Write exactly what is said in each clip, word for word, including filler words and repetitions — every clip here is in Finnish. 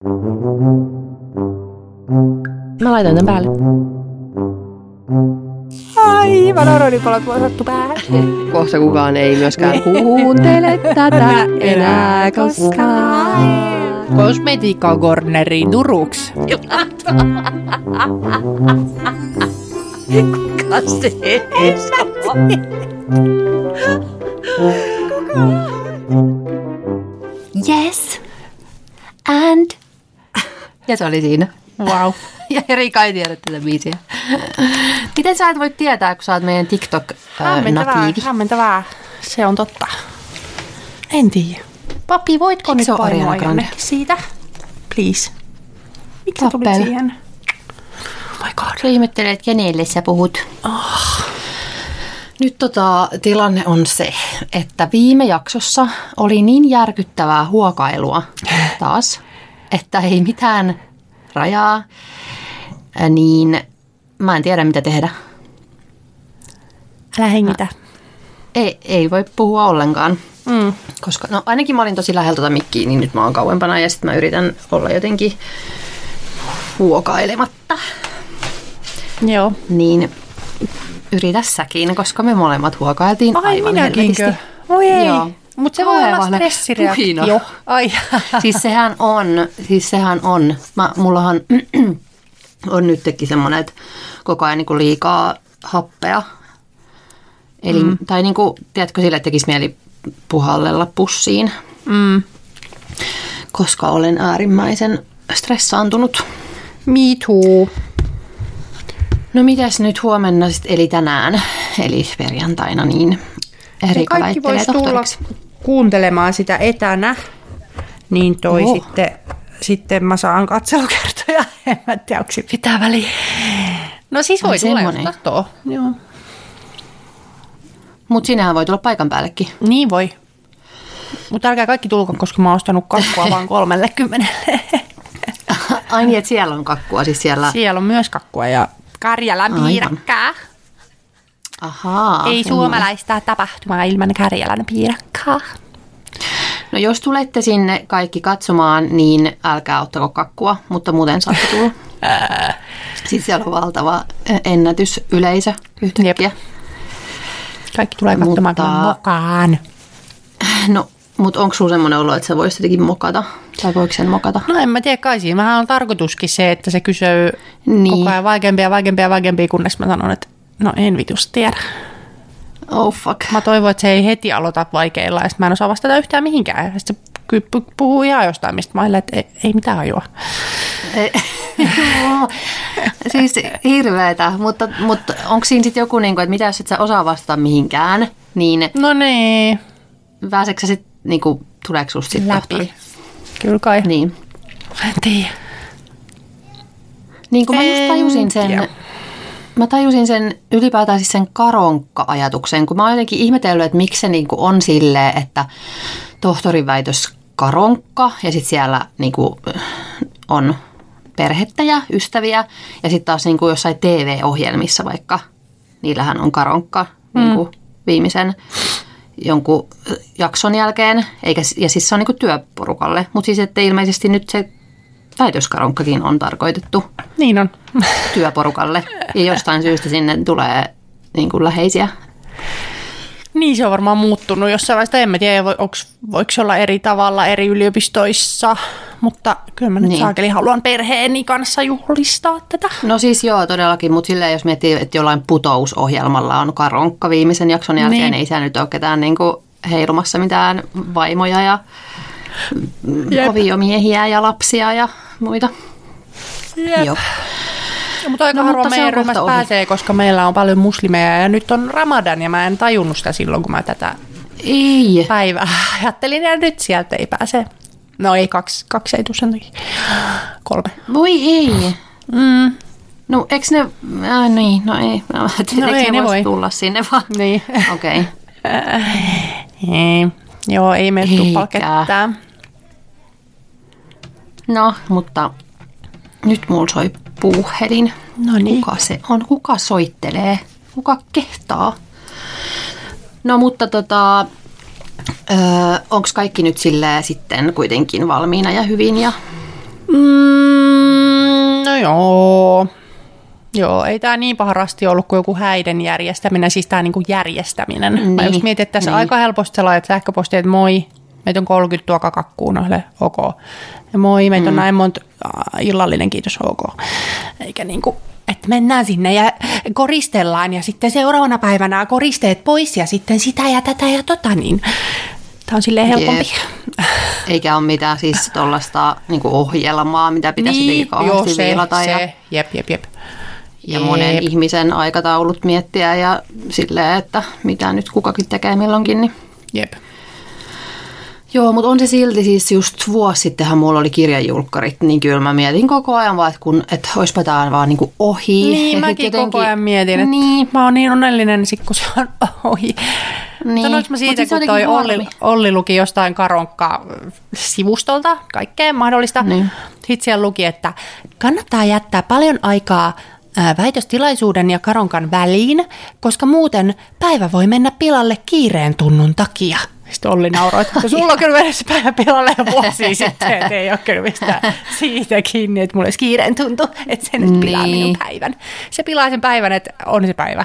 Mä laitan tämän päälle. Aivan oronipalot voi sattu päähän. Kohta kukaan ei myöskään kuuntele tätä enää koskaan. Kosmetiikka corneriin turuks. Kuka se Yes. And. Ja se oli siinä. Wow. Ja Erika ei tiedä tätä biisiä. Miten sä et voi tietää, kun sä oot meidän TikTok-natiivi? Hämmentävää. Se on totta. En tiedä. Papi, voitko nyt painua jonnekin siitä? Please. Miksi sä tulit siihen? Oh my god. Sä ihmettelee, että kenelle sä puhut. Oh. Nyt tota, tilanne on se, että viime jaksossa oli niin järkyttävää huokailua taas, että ei mitään rajaa, niin mä en tiedä mitä tehdä. Älä hengitä. Ei, ei voi puhua ollenkaan, mm. koska no ainakin mä olin tosi lähellä tuota mikkiä, niin nyt mä oon kauempana ja sitten mä yritän olla jotenkin huokailematta. Joo. Niin yritä säkin, koska me molemmat huokailtiin Ai, aivan helvetisti. Voi ei. Joo. Mutta se voi olla stressireaktio. Ai. Siis sehän on, siis sehän on. Mä, mullahan on nytkin semmoinen, että koko ajan niin liikaa happea. Eli, mm. Tai niin kuin, tiedätkö, sille tekisi mieli puhallella pussiin. Mm. Koska olen äärimmäisen stressaantunut. Me too. No mitäs nyt huomenna sit, eli tänään, eli perjantaina, niin Erika väittelee tohtoriksi. Tulla kuuntelemaan sitä etänä, niin toi Oho. sitten, sitten mä saan katselukertoja. En mä tiedä, onko se pitää väliin. No siis voi tulla, jos katsoo. Joo. Mutta sinähän voi tulla paikan päällekin. Niin voi. Mutta älkää kaikki tulko, koska mä oon ostanut kakkua vaan kolmellekymmenelle. Ai niin, että siellä on kakkua. Siis siellä... siellä on myös kakkua ja Karjalan piirakkaa. Ahaa. Ei suomalaista tapahtumaa ilman Karjalan piirakkaa. No jos tulette sinne kaikki katsomaan, niin älkää ottako kakkua, mutta muuten saatte tulla. Siis siellä on valtava ennätysyleisö yhtäkkiä. Jep. Kaikki tulee katsomaan mutta... mokaan. No, mutta onko sulla semmoinen olo, että sä voisit jotenkin mokata? Tai voiko sen mokata? No en mä tiedä, kai siinä vähän on tarkoituskin se, että se kysyy niin. koko ajan vaikeampia, vaikeampia, vaikeampia, kunnes mä sanon, että no en vitus tiedä. Oh fuck. Mä toivon, että se ei heti aloita vaikeilla ja sitten mä en osaa vastata yhtään mihinkään. Ja sitten se puhuu ihan jostain, mistä mä olen, että ei, ei mitään hajua. Siis hirveetä, mutta, mutta onko siinä sitten joku, että mitä jos et sä osaa vastata mihinkään, niin... No niin. Pääseekö sä sitten, niin kuin, tuleeko susta sitten tohtori? Kyllä kai. Niin. En tiedä. Niin kuin mä just tajusin sen, mä tajusin sen ylipäätään siis sen karonkka-ajatuksen, kun mä oon jotenkin ihmetellyt, että miksi se niin kuin on silleen, että tohtorin väitös karonkka ja sitten siellä niin kuin on perhettä ja ystäviä ja sitten taas niin kuin jossain T V-ohjelmissa vaikka, niillähän on karonkka mm. niin kuin viimeisen jonkun jakson jälkeen, eikä, ja siis se on niin kuin työporukalle, mutta siis että ilmeisesti nyt se väitöskaronkkakin on tarkoitettu niin on. työporukalle ja jostain syystä sinne tulee niin kuin läheisiä. Niin se on varmaan muuttunut jossain vaiheessa. En mä tiedä, voiko se olla eri tavalla eri yliopistoissa, mutta kyllä mä nyt niin. saakeli haluan perheeni kanssa juhlistaa tätä. No siis joo, todellakin, mutta silleen jos miettii, että jollain putousohjelmalla on karonkka viimeisen jakson jälkeen, niin. ei siellä nyt ole ketään niin kuin heilumassa mitään vaimoja ja Jep. aviomiehiä ja lapsia ja muita. Jep. Joo. No, mutta aika no, harvoin meidän ryhmästä pääsee, koska meillä on paljon muslimeja ja nyt on Ramadan ja mä en tajunnut sitä silloin, kun mä tätä ei. päivää ajattelin ja nyt sieltä ei pääse. No ei, kaksi, kaksi ei tule sen takia. Kolme. Voi ei. Mm. No eikö ne, äh, niin, no ei. No, no ei ne voi tulla sinne vaan. Niin. Okei. Okay. Ei. Joo, ei me tupalla ketään. No, mutta nyt mulla soi puuhelin. No niin. Kuka se on? Kuka soittelee? Kuka kehtaa? No mutta tota, öö, onko kaikki nyt silleen sitten kuitenkin valmiina ja hyvin? Ja... Mm, no joo. Joo, ei tämä niin paha rasti ollut kuin joku häiden järjestäminen, siis tämä niinku järjestäminen. Niin, mä just mietin, että tässä niin. aika helposti sä laitat sähköpostia, että moi, meitä on kolmekymmentä tuokaa kakkuun, no ok. Ja moi, meitä on mm. näin monta, illallinen, kiitos, ok. Eikä niinku, että mennään sinne ja koristellaan ja sitten seuraavana päivänä koristeet pois ja sitten sitä ja tätä ja tota, niin tämä on silleen helpompi. Jep. Eikä ole mitään siis tuollaista niinku ohjelmaa, mitä pitäisi niin, kauheasti se, viilata. Se. Ja, jep, jep, jep. ja monen jep. ihmisen aikataulut miettiä ja silleen, että mitä nyt kukakin tekee milloinkin. Niin. Jep. Joo, mutta on se silti siis just vuosi sittenhän mulla oli kirjajulkkarit, niin kyllä mä mietin koko ajan vaan, että, kun, että olisipa tää vaan niinku ohi. Niin, mäkin jotenkin, koko ajan mietin, että niin. mä oon niin onnellinen, sit kun se on ohi. Niin. Sanoinko mä siitä, kun toi Olli, Olli luki jostain Karonkka-sivustolta, kaikkea mahdollista. Niin. Sitten siellä luki, että kannattaa jättää paljon aikaa väitöstilaisuuden ja Karonkan väliin, koska muuten päivä voi mennä pilalle kiireen tunnun takia. Sitten Olli nauroi, että sulla on kyllä mennyt se päivä pilalle jo vuosia sitten, että ei ole kyllä mistään siitä kiinni, että mulla olisi kiireen tuntu, että se nyt pilaa niin. minun päivän. Se pilaa sen päivän, että on se päivä.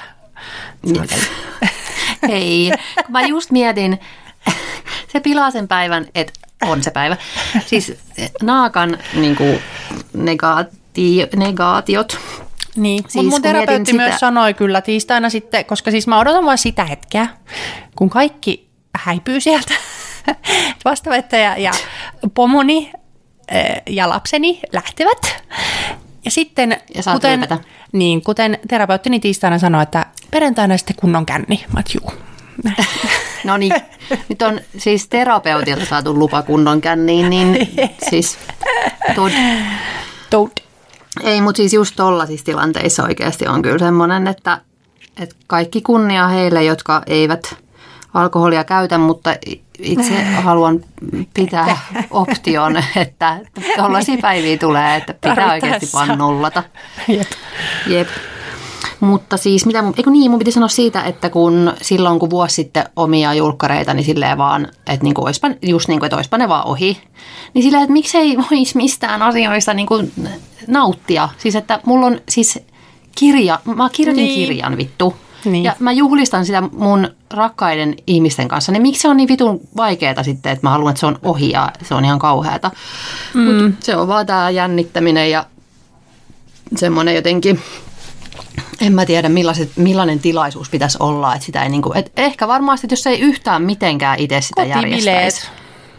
Hei, mä just mietin, se pilaa sen päivän, että on se päivä. Siis naakan niin kuin negaatio, negaatiot. Niin, siis, mutta mun terapeutti myös sitä sanoi kyllä tiistaina sitten, koska siis mä odotan vain sitä hetkeä, kun kaikki häipyy sieltä. Vastavettäjä ja pomoni ja lapseni lähtevät. Ja sitten, ja kuten, niin, kuten terapeuttini tiistaina sanoi, että perjantaina sitten kunnon känni. Mä oot, juu. No niin, nyt on siis terapeutilta saatu lupa kunnon känniin, niin siis tod. Tod. Ei, mutta siis just tollaisissa tilanteissa oikeasti on kyllä semmoinen, että, että kaikki kunnia heille, jotka eivät alkoholia käytä, mutta itse haluan pitää option, että tollaisia päiviä tulee, että pitää oikeasti vaan nollata. Jep. Jep. Mutta siis, mitä mun, eikö niin, mun piti sanoa siitä, että kun silloin kun vuosi sitten omia julkkareita, niin silleen vaan, että niinku oispa, just niin kuin, että oispa ne vaan ohi. Niin silleen, että miksei voisi mistään asioista niin kuin nauttia. Siis, että mulla on siis kirja, mä kirjoitin niin. kirjan vittu. Niin. Ja mä juhlistan sitä mun rakkaiden ihmisten kanssa. Niin miksi se on niin vitun vaikeaa sitten, että mä haluan, että se on ohi ja se on ihan kauheata. Mm. Mut se on vaan tää jännittäminen ja semmoinen jotenkin, en mä tiedä millainen tilaisuus pitäisi olla. Että sitä ei niinku, et ehkä varmasti, että jos ei yhtään mitenkään itse sitä järjestäisi.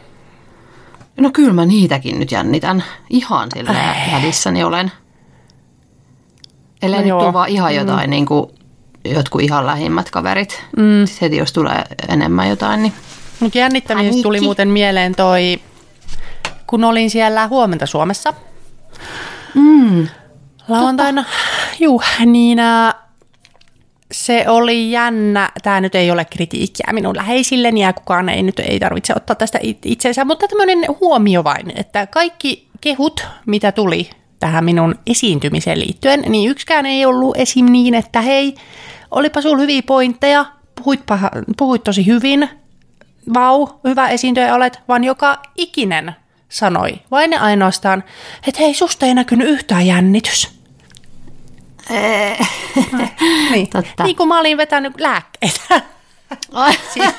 No kyllä mä niitäkin nyt jännitän. Ihan silleen hädissäni olen. Ellei no nyt ole vaan ihan jotain mm. niin kuin jotkut ihan lähimmät kaverit. Mm. Sitten heti jos tulee enemmän jotain, niin nyt jännittämisestä tuli muuten mieleen toi, kun olin siellä Huomenta Suomessa. Mm. Lauantaina. Juu, niin se oli jännä. Tämä nyt ei ole kritiikkiä minun läheisilleni ja kukaan ei nyt ei tarvitse ottaa tästä itseensä, mutta tämmöinen huomio vain, että kaikki kehut, mitä tuli tähän minun esiintymiseen liittyen, niin yksikään ei ollut esim. Niin, että hei, olipa sulla hyviä pointteja, puhuit, paha, puhuit tosi hyvin, vau, hyvä esiintyjä olet, vaan joka ikinen sanoi vain ja ainoastaan, että hei, susta ei näkynyt yhtään jännitys. niin. Totta. Niin kuin mä olin vetänyt lääkkeitä. siis.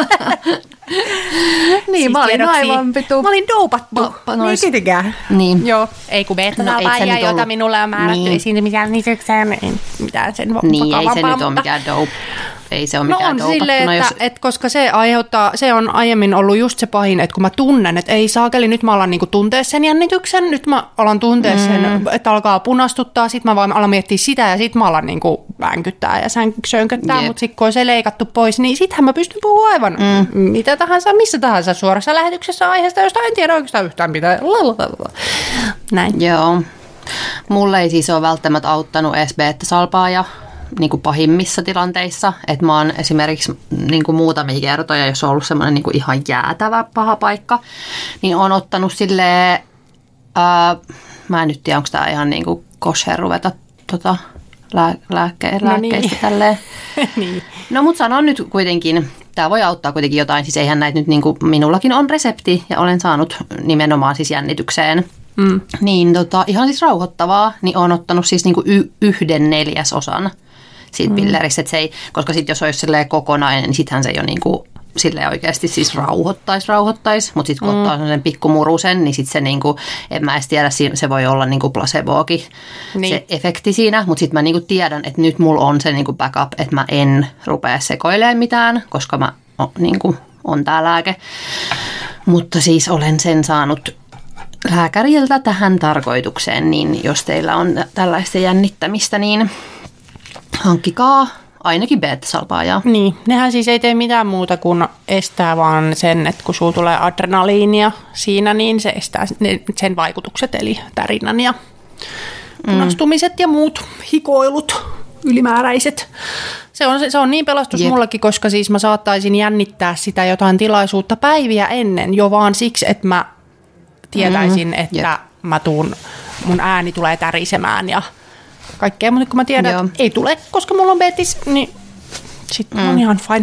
niin, siis mä olin aivan pitu. Mä olin doupattu. Niin tietenkään. Niin. Joo, ei kun beta-tapaajia, jota minulle on määrätty niin. esiintymisjännitykseen, ei mitään sen niin, ei se nyt ole mikään dope. Ei se ole no mikään on doupattuna. silleen, että, jos et koska se aiheuttaa, se on aiemmin ollut just se pahin, että kun mä tunnen, että ei saakeli, nyt mä alan niinku tuntea sen jännityksen, nyt mä alan tuntea mm. sen, että alkaa punastuttaa, sit mä vaan alan miettiä sitä ja sit mä alan niinku vänkyttää ja sönköttää, yep. mutta sit kun on se leikattu pois, niin sittenhän mä pystyn puhumaan aivan mm. mitä tahansa, missä tahansa suorassa lähetyksessä aiheesta, josta en tiedä oikeastaan yhtään mitään. Lalalala. Näin. Joo. Mulle ei siis ole välttämättä auttanut edes beta-salpaa ja niin kuin pahimmissa tilanteissa, että mä oon esimerkiksi niin kuin muutamia kertoja, jos on ollut semmoinen niin kuin ihan jäätävä paha paikka, niin oon ottanut silleen, ää, mä en nyt tiedä, onko tää ihan niin kuin kosher ruveta tota, lää, lääkke, no lääkkeistä niin. tälleen. niin. No mut sanon nyt kuitenkin, tää voi auttaa kuitenkin jotain, siis eihän näitä nyt niin kuin, minullakin on resepti ja olen saanut nimenomaan siis jännitykseen. mm. niin tota, ihan siis rauhoittavaa, niin olen ottanut siis niinku y- yhden neljäsosan siitä mm. pilleristä, että se ei, koska sitten jos olisi kokonainen, niin sittenhän se jo niinku silleen oikeasti siis rauhoittaisi, rauhoittaisi, mutta sitten kun mm. ottaa sen pikkumurusen, niin sitten se niinku, en mä edes tiedä, se voi olla niinku placeboakin niin. se efekti siinä, mutta sitten mä niinku tiedän, että nyt mulla on se niinku backup, että mä en rupea sekoilemaan mitään, koska mä o, niinku, on tää lääke. Mutta siis olen sen saanut lääkäriltä tähän tarkoitukseen, niin jos teillä on tällaista jännittämistä, niin hankkikaa ainakin beta-salpaajaa. Niin, nehän siis ei tee mitään muuta kuin estää vaan sen, että kun sulla tulee adrenaliinia siinä, niin se estää sen vaikutukset, eli tärinän ja punastumiset mm. ja muut hikoilut, ylimääräiset. Se on, se on niin pelastus Jep. mullekin, koska siis mä saattaisin jännittää sitä jotain tilaisuutta päiviä ennen jo vaan siksi, että mä tietäisin, mm. että Jep. mä tuun, mun ääni tulee tärisemään ja kaikkea, mutta kun mä tiedän, Joo. että ei tule, koska mulla on betis, niin sitten mm. on ihan fine.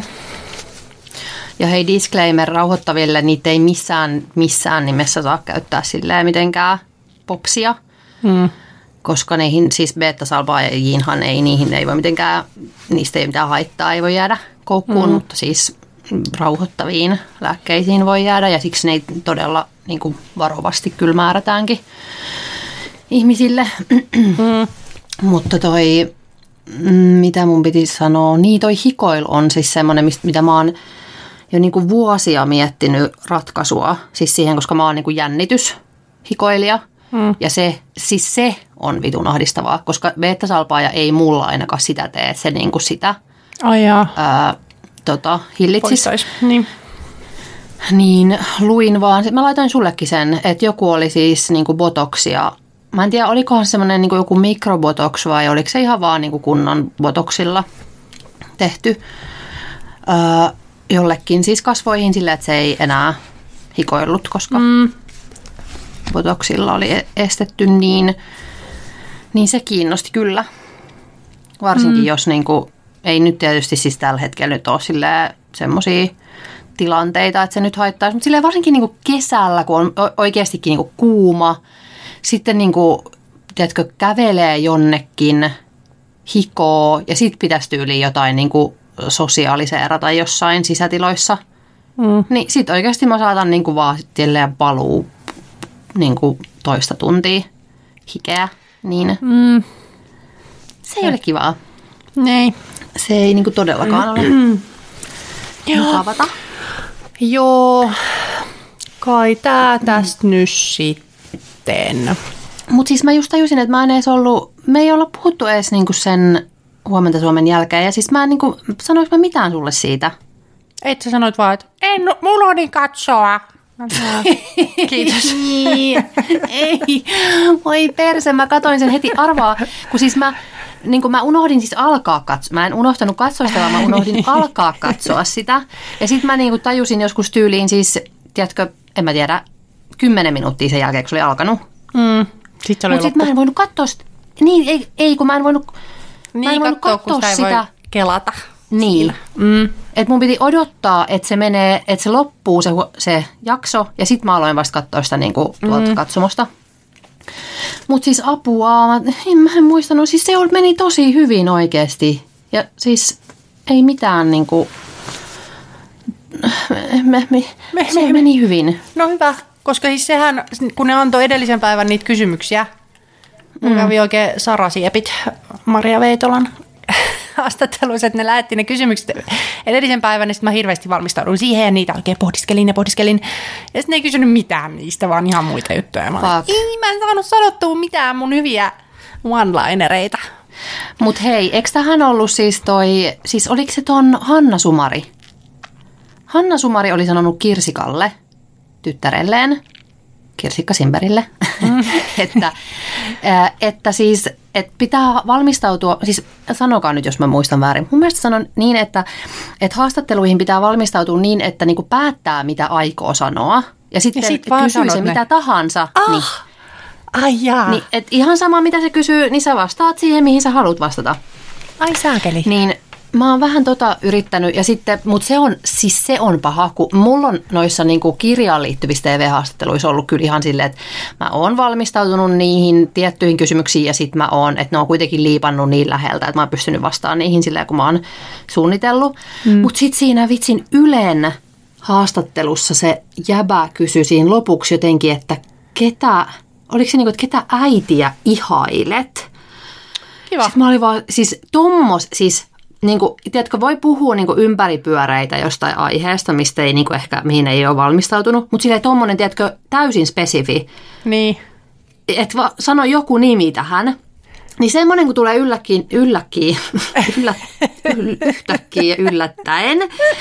Ja hei, disclaimer rauhoittaville, niitä ei missään, missään nimessä saa käyttää silleen mitenkään popsia, mm. koska niihin, siis beta-salpaajiinhan ei, niihin ei voi mitenkään, niistä ei mitään haittaa, ei voi jäädä koukkuun, mm. mutta siis rauhoittaviin lääkkeisiin voi jäädä ja siksi ne todella niin kuin varovasti kyllä määrätäänkin ihmisille. Mm. Mutta toi, mitä mun piti sanoa, niin toi hikoilu on siis semmoinen, mitä mä oon jo niinku vuosia miettinyt ratkaisua. Siis siihen, koska mä oon niinku jännityshikoilija. Mm. Ja se, siis se on vitun ahdistavaa, koska beta-salpaaja ei mulla ainakaan sitä tee, että se niinku sitä Ai jaa. ää, tota, hillitsisi. Niin. Niin luin vaan, mä laitoin sullekin sen, että joku oli siis niinku botoksia. Mä en tiedä, olikohan semmoinen niin kuin joku mikrobotox vai oliko se ihan vaan niin kuin kunnon botoksilla tehty öö, jollekin siis kasvoihin sillä, että se ei enää hikoillut, koska mm. botoksilla oli estetty, niin, niin se kiinnosti kyllä. Varsinkin mm. jos niin kuin, ei nyt tietysti siis tällä hetkellä nyt ole semmoisia tilanteita, että se nyt haittaisi, mutta silleen varsinkin niin kuin kesällä, kun on oikeastikin niin kuin kuuma, sitten niin kuin, tiedätkö, kävelee jonnekin, hikoo ja sitten pitäisi tyyliin jotain niin kuin sosiaaliseerata jossain sisätiloissa. Mm. Niin sitten oikeasti mä saatan niin kuin vaan silleen paluu niin kuin toista tuntia hikeä. Niin mm. se ei ole kivaa. Ei. Se ei niin kuin todellakaan ole mukavata. Joo, kai tää tästä nyt sitten. Mutta siis mä just tajusin, että mä en edes ollut, me ei olla puhuttu edes niinku sen Huomenta Suomen jälkeen. Ja siis mä en niinku, sanoinko mä mitään sulle siitä? Et sä sanoit vaan, että en mulla on niin katsoa. Kiitos. Ei, voi perse, mä katoin sen heti arvaa, kun siis mä, niin kun mä unohdin siis alkaa katsoa, mä en unohtanut katsoa sitä, vaan mä unohdin alkaa katsoa sitä. Ja sit mä niin tajusin joskus tyyliin siis, tiedätkö, en mä tiedä, kymmenen minuuttia sen jälkeen, kun se oli alkanut. Mm. Sitten Mutta sitten mä en voinut katsoa sitä. Niin, ei, ei kun mä en voinut, niin, mä en voinut katsoa, katsoa sitä. sitä. Voi kelata. Niin. Mm. Että mun piti odottaa, että se menee, että se loppuu se, se jakso. Ja sitten mä aloin vasta katsoa sitä niinku tuolta mm. katsomosta. Mutta siis apua, mä en, mä en muistanut. Siis se meni tosi hyvin oikeasti. Ja siis ei mitään niinku, me, me, me, se me, meni hyvin. No hyvä, koska siis sehän, kun ne antoi edellisen päivän niitä kysymyksiä, mm. mun kävi oikein sarasiepit Maria Veitolan haastatteluissa, että ne lähetti ne kysymykset edellisen päivän, niin sitten mä hirveästi valmistaudun siihen ja niitä oikein pohdiskelin ja pohdiskelin. Ja sitten ne ei kysynyt mitään niistä, vaan ihan muita juttuja. Mä, olin, ei, mä en saanut sanottua mitään mun hyviä one-linereita. Mut hei, eikö tähän ollut siis toi, siis oliko se ton Hanna Sumari? Hanna Sumari oli sanonut Kirsikalle, tyttärelleen, Kirsikka Simberille, mm. että, että siis että pitää valmistautua, siis sanokaa nyt, jos mä muistan väärin. Mun mielestä sanon niin, että, että haastatteluihin pitää valmistautua niin, että niinku päättää, mitä aikoo sanoa. Ja sitten ja sit kysyy se ne. mitä tahansa. Ah, niin, ai jaa. Niin, et ihan sama, mitä se kysyy, niin sä vastaat siihen, mihin sä haluat vastata. Ai saakeli. Niin mä oon vähän tota yrittänyt, ja sitten, mutta se on, siis se on paha, kun mulla on noissa niinku kirjaan liittyvissä T V-haastatteluissa ollut kyllä ihan silleen, että mä oon valmistautunut niihin tiettyihin kysymyksiin, ja sitten mä oon, että ne on kuitenkin liipannut niin läheltä, että mä oon pystynyt vastaamaan niihin silleen, kun mä oon suunnitellut. Mm. Mutta sitten siinä vitsin Ylen haastattelussa se jäbä kysyi siinä lopuksi jotenkin, että ketä, oliko se niinku, että ketä äitiä ihailet? Kiva. Sitten mä olin vaan, siis tommos, siis niin kuin, tiedätkö, voi puhua niin kuin ympäripyöreitä jostain aiheesta, mistä ei, niin kuin ehkä, mihin ei ole valmistautunut, mutta silleen tommonen, tiedätkö, täysin spesifi. Niin. Että va, sano joku nimi tähän, niin semmoinen, kun tulee ylläkkiin, ylläkkiin, yllä, yl, yhtäkkiä ja yllättäen,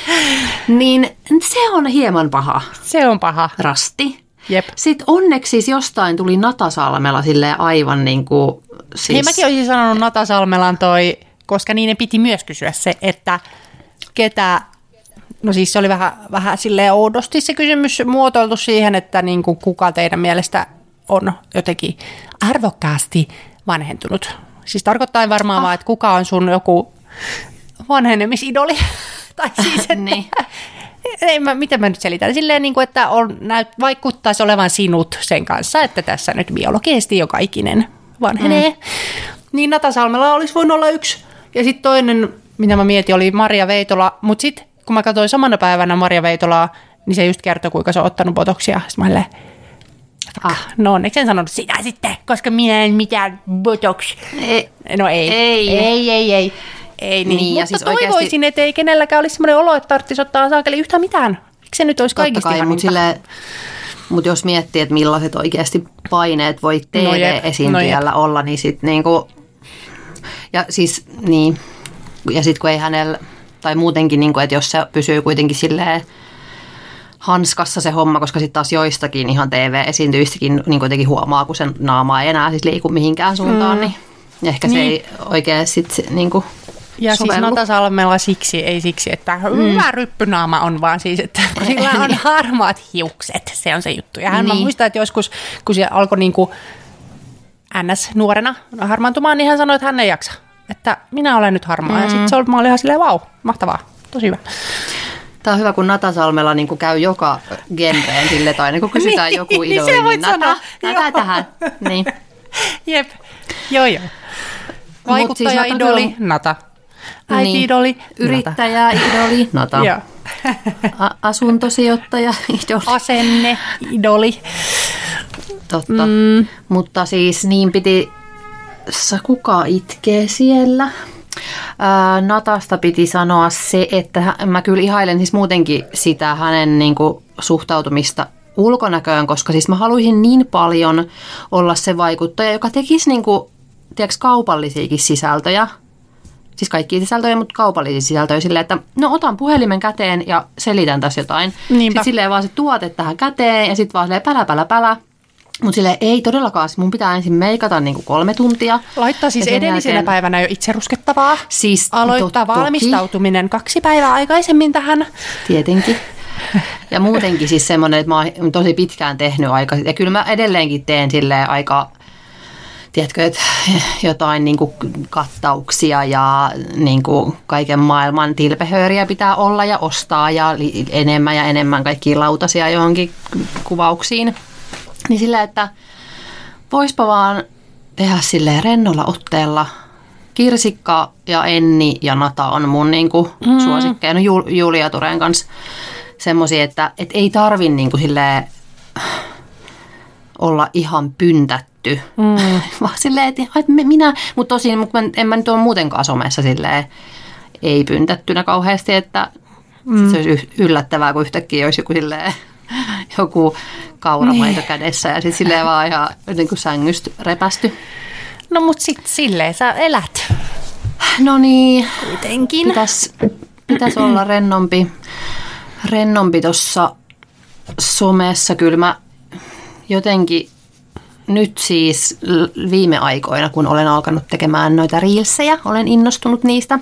niin se on hieman paha. Se on paha. Rasti. Jep. Sitten onneksi siis jostain tuli Natasalmela silleen aivan niin kuin... Siis... Hei, mäkin olisin sanonut Natasalmelan toi... Koska niin ne piti myös kysyä se, että ketä, no siis se oli vähän, vähän silleen oudosti se kysymys muotoiltu siihen, että niin kuin kuka teidän mielestä on jotenkin arvokkaasti vanhentunut. Siis tarkoittaa varmaan ah. vaan, että kuka on sun joku vanhenemisidoli. Tai siis, että, niin. ei mä, miten mä nyt selitän, silleen niin kuin, että on, näyt, vaikuttaisi olevan sinut sen kanssa, että tässä nyt biologisesti joka ikinen vanhenee. Mm. Niin Natasalmela olisi voinut olla yksi. Ja sitten toinen, mitä mä mietin, oli Maria Veitola. Mutta sitten, kun mä katsoin samana päivänä Maria Veitolaa, niin se just kertoi, kuinka se on ottanut botoksia. Sitten mä olin, ah, no onneksi en sanonut sitä sitten, koska minä en mitään botox. Ei. No ei. Ei, ei, ei. ei. ei niin. Niin, mutta siis toivoisin, oikeasti... että ei kenelläkään olisi sellainen olo, että tarvitsisi ottaa saakeli yhtään mitään. Eikö se nyt olisi kaikista ihan mutta sille... Mutta jos miettii, että millaiset oikeasti paineet voi T V-esiintyjällä no olla, niin sitten niinku... Ja siis niin, ja sitten kun ei hänellä, tai muutenkin, niin kuin, että jos se pysyy kuitenkin silleen hanskassa se homma, koska sitten taas joistakin ihan T V-esiintyistäkin niin kuitenkin huomaa, kun sen naama ei enää siis liiku mihinkään suuntaan, mm. niin ehkä niin. Se ei oikein sitten niin kuin ja sovellu. Siis Natasalmella siksi, ei siksi, että mm. hyvä ryppynaama on, vaan siis, että sillä on harmaat hiukset, se on se juttu. Ja hän niin. Mä muistan, että joskus, kun se alkoi niin kuin N S-nuorena harmaantumaan, niin hän sanoi, että hän ei jaksa. Että minä olen nyt harmaa. Mm. Ja sitten se oli, mä olin ihan silleen, vau, mahtavaa, tosi hyvä. Tämä on hyvä, kun Natasalmela niin käy joka genreen sille, tai aina kun kysytään niin, joku idoli, niin, niin Nata, Nata tähän. Niin. Jep, joo joo. Vaikuttaja-idoli, siis Nata. Äiti-idoli, niin. Yrittäjä-idoli, Nata. A- asuntosijoittaja-idoli. Asenne-idoli. Totta, mm. mutta siis niin piti, kuka itkee siellä? Ää, Natasta piti sanoa se, että mä kyllä ihailen siis muutenkin sitä hänen niin kuin, suhtautumista ulkonäköön, koska siis mä haluaisin niin paljon olla se vaikuttaja, joka tekisi niin kuin, tiedätkö, kaupallisiakin sisältöjä. Siis kaikkia sisältöjä, mutta kaupallisia sisältöjä silleen, että no otan puhelimen käteen ja selitän tässä jotain. Niinpä. Sitten silleen vaan se tuote tähän käteen ja sitten vaan silleen pälä, pälä, pälä. Mutta silleen ei todellakaan, mun pitää ensin meikata niinku kolme tuntia. Laittaa siis edellisenä jälkeen... päivänä jo itse ruskettavaa. Siis aloittaa to, valmistautuminen kaksi päivää aikaisemmin tähän. Tietenkin. Ja muutenkin siis semmoinen, että mä oon tosi pitkään tehnyt aika. Ja kyllä mä edelleenkin teen silleen aika, tiedätkö, että jotain niinku kattauksia ja niinku kaiken maailman tilpehööriä pitää olla ja ostaa ja enemmän ja enemmän kaikkia lautasia johonkin kuvauksiin. Niin sillä, että voispa vaan tehdä silleen rennolla otteella. Kirsikka ja Enni ja Nata on mun niinku mm. suosikkeja. No Julia Turen kanssa semmosia, että et ei tarvi niinku silleen olla ihan pyntätty. Mm. Vaan silleen, että minä, mutta tosin en mä nyt ole muutenkaan somessa silleen ei pyntättynä kauheasti, että mm. se olisi yllättävää, kun yhtäkkiä olisi joku silleen joku kauramaito niin. kädessä ja sitten silleen vaan ihan niin kuin sängystä repästy. No mut sitten silleen sä elät. No niin. Kuitenkin. Pitäisi pitäis olla rennompi, rennompi tuossa somessa. Kyllä mä jotenkin nyt siis viime aikoina, kun olen alkanut tekemään noita reelsejä, olen innostunut niistä,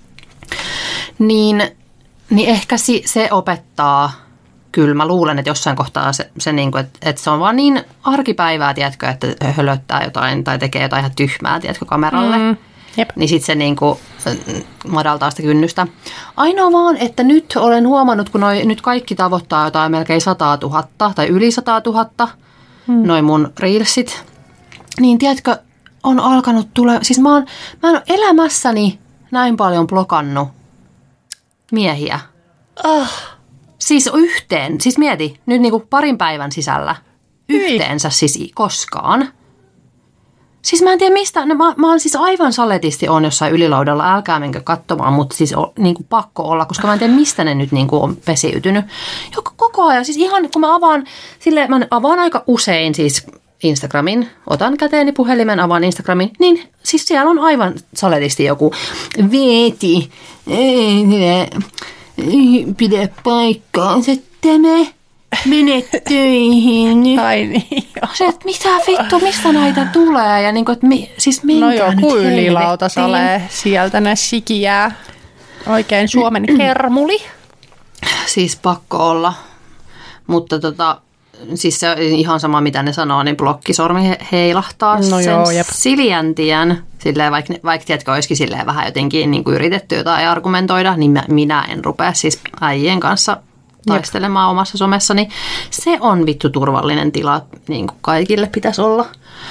niin, niin ehkä se opettaa. Kyllä mä luulen, että jossain kohtaa se, se niin kuin, että, että se on vaan niin arkipäivää, tiedätkö, että hölöttää jotain tai tekee jotain ihan tyhmää, tiedätkö, kameralle. Mm, Jep. Niin sitten se niinku madaltaa sitä kynnystä. Ainoa vaan, että nyt olen huomannut, kun noi, nyt kaikki tavoittaa jotain melkein sata tuhatta tai yli sata tuhatta, hmm. noi mun reelsit, niin tiedätkö, on alkanut tulla, siis mä, oon, mä en ole elämässäni näin paljon blokannut miehiä. Oh. Siis yhteen, siis mieti, nyt niinku parin päivän sisällä yhteensä siis koskaan. Siis mä en tiedä mistä, no mä, mä oon siis aivan saletisti on jossain ylilaudalla, älkää menkö katsomaan, mutta siis on niinku pakko olla, koska mä en tiedä mistä ne nyt niinku on pesiytynyt. Joko koko ajan, siis ihan kun mä avaan, silleen mä avaan aika usein siis Instagramin, otan käteeni puhelimen, avaan Instagramin, niin siis siellä on aivan saletisti joku Veeti, ei, ei pidä paikkaa, se tämä. Mene töihin. Ai niin, se, että mitä vittu, mistä näitä tulee? Ja niin kuin, että mi, siis no joku ylilautasale, sieltä ne sikiää. Oikein Suomen kermuli. Siis pakko olla. Mutta tota, siis se ihan sama mitä ne sanoo, niin blokkisormi heilahtaa no sen joo, siljäntien. Silleen, vaikka, vaikka tiedätkö, olisikin silleen vähän jotenkin niin kuin yritetty jotain argumentoida, niin mä, minä en rupea siis äijien kanssa taistelemaan Jep. omassa somessani. Se on vittu turvallinen tila, niin kuin kaikille pitäisi olla.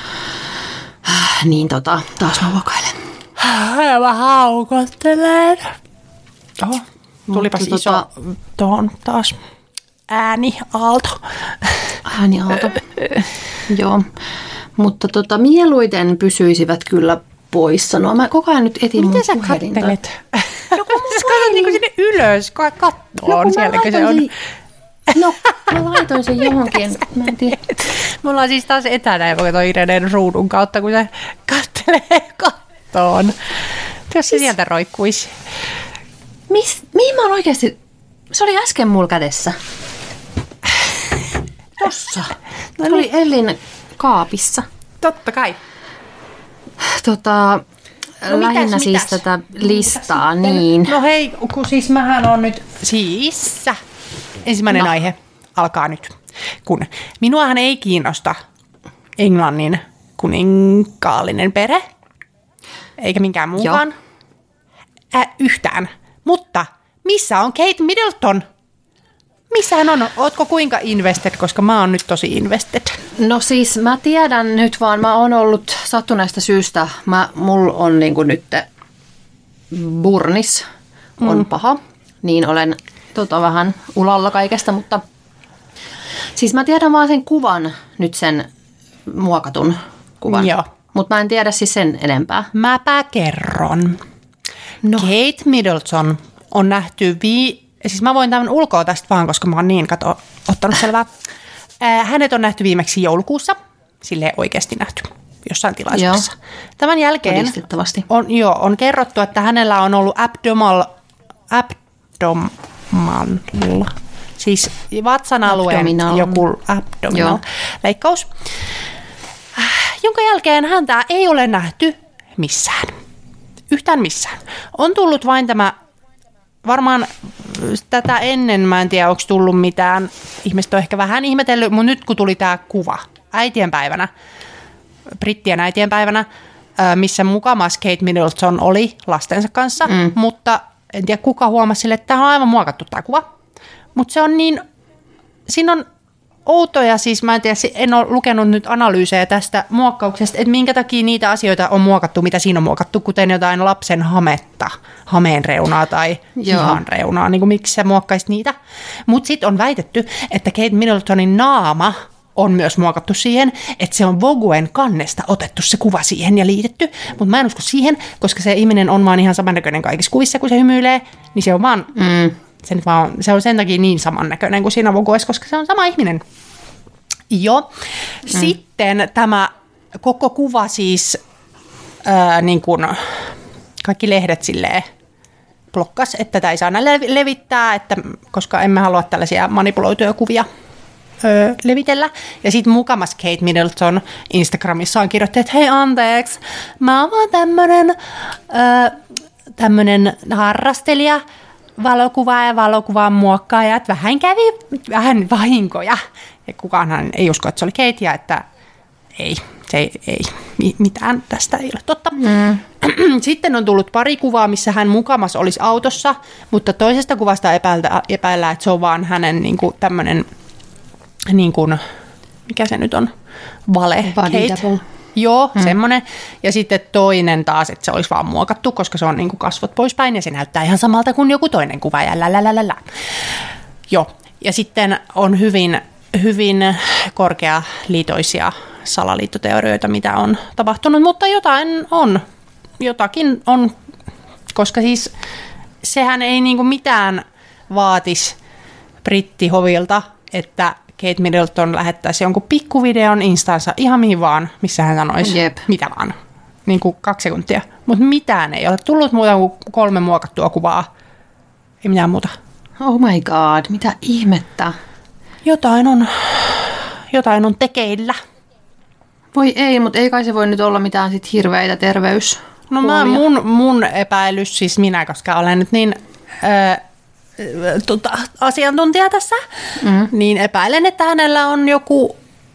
Niin tota, taas mä vakailen. Mä haukottelen. Oho, tulipas Mutta iso tota, tuohon taas ääniaalto. Ääniaalto, joo. Mutta tota, mieluiten pysyisivät kyllä poissa. No mä koko ajan nyt etin Miten mun puhelinta. Miten sä kattelet? No kun sä katsot niinku sinne ylös, kattoon no, siellä, kun se on. Sen, no, mä laitoin sen johonkin. Mä en tiedä. Me ollaan siis taas etänä ja voi toi Ireneen ruudun kautta, kun se kattelee kattoon. Jos se siis, sieltä roikkuisi. Mis, mihin mä oon oikeasti? Se oli äsken mulla kädessä. Tossa. No niin. Oli Ellin kaapissa. Totta kai. Tota, no, lähinnä mitäs, siis mitäs? Tätä listaa, mitäs niin. No hei, kun siis mähän on nyt siis ensimmäinen no. aihe alkaa nyt. Kun minuahan ei kiinnosta Englannin kuninkaallinen perhe, eikä minkään muukaan äh, yhtään. Mutta missä on Kate Middleton? Missä hän on? Ootko kuinka invested, koska mä oon nyt tosi invested? No siis mä tiedän nyt vaan, mä oon ollut sattuneesta syystä, mä, mulla on niinku nyt burnis on mm. paha, niin olen tota, vähän ulalla kaikesta, mutta siis mä tiedän vaan sen kuvan, nyt sen muokatun kuvan, Joo. mutta mä en tiedä siis sen enempää. Mäpä kerron. No. Kate Middleton on nähty vi... Siis mä voin tämän ulkoa tästä vaan, koska mä oon niin kato, ottanut selvää. Hänet on nähty viimeksi joulukuussa, silleen oikeasti nähty jossain tilaisuudessa. Joo. Tämän jälkeen on, joo, on kerrottu, että hänellä on ollut abdomal, abdomal, siis vatsan alueen abdominal. joku abdominal joo. leikkaus, jonka jälkeen häntä ei ole nähty missään. Yhtään missään. On tullut vain tämä, varmaan tätä ennen, mä en tiedä, onko tullut mitään, ihmiset on ehkä vähän ihmetellyt, mutta nyt kun tuli tämä kuva äitienpäivänä, brittien äitienpäivänä, missä mukamas Kate Middleton oli lastensa kanssa, mm. mutta en tiedä kuka huomasi sille, että tämä on aivan muokattu tämä kuva, mutta se on niin, siinä on outoja, siis mä en tiedä, en ole lukenut nyt analyysejä tästä muokkauksesta, että minkä takia niitä asioita on muokattu, mitä siinä on muokattu, kuten jotain lapsen hametta, hameen reunaa tai hihan reunaa, niin kuin miksi sä muokkaisit niitä. Mutta sitten on väitetty, että Kate Middletonin naama on myös muokattu siihen, että se on Voguen kannesta otettu se kuva siihen ja liitetty, mutta mä en usko siihen, koska se ihminen on vaan ihan samannäköinen kaikissa kuvissa, kun se hymyilee, niin se on vaan... Mm. Se, nyt vaan, se on sen takia niin samannäköinen kuin siinä Voguessa, koska se on sama ihminen. Joo. Mm. Sitten tämä koko kuva siis, ää, niin kuin kaikki lehdet silleen blokkas, että tätä ei saa levittää, että, koska emme halua tällaisia manipuloituja kuvia öö, levitellä. Ja sitten mukamas Kate Middleton Instagramissa on kirjoittanut, että hei anteeksi, mä oon vaan tämmönen, öö, tämmönen harrastelija, valokuvaa ja valokuvan muokkaajat, vähän kävi vähän vahinkoja. Ja kukaanhan ei usko, että se oli Kate ja että ei, se ei, ei. mitään tästä ei ole totta. Mm. Sitten on tullut pari kuvaa, missä hän mukamas olisi autossa, mutta toisesta kuvasta epäillä, epäillä että se on vaan hänen niin kuin tämmöinen, niin kuin, mikä se nyt on, vale. Kate. Joo, mm. semmoinen. Ja sitten toinen taas, että se olisi vaan muokattu, koska se on niin kuin kasvot poispäin ja se näyttää ihan samalta kuin joku toinen kuva. Ja lälälälälä. Joo, ja sitten on hyvin, hyvin korkealiitoisia salaliittoteorioita, mitä on tapahtunut, mutta jotain on. Jotakin on, koska siis sehän ei niinku mitään vaatisi brittihovilta, että Kate Middleton lähettäisi jonkun pikkuvideon Instansa ihan mihin vaan, missä hän sanoisi Jep. mitä vaan, niin kuin kaksi sekuntia. Mutta mitään ei ole tullut muuta kuin kolme muokattua kuvaa, ei mitään muuta. Oh my god, mitä ihmettä. Jotain on, jotain on tekeillä. Voi ei, mutta ei kai se voi nyt olla mitään sit hirveitä terveys. No mä, mun, mun epäilys, siis minä, koska olen nyt niin äh, tota, asiantuntija tässä, mm. niin epäilen, että hänellä on joku,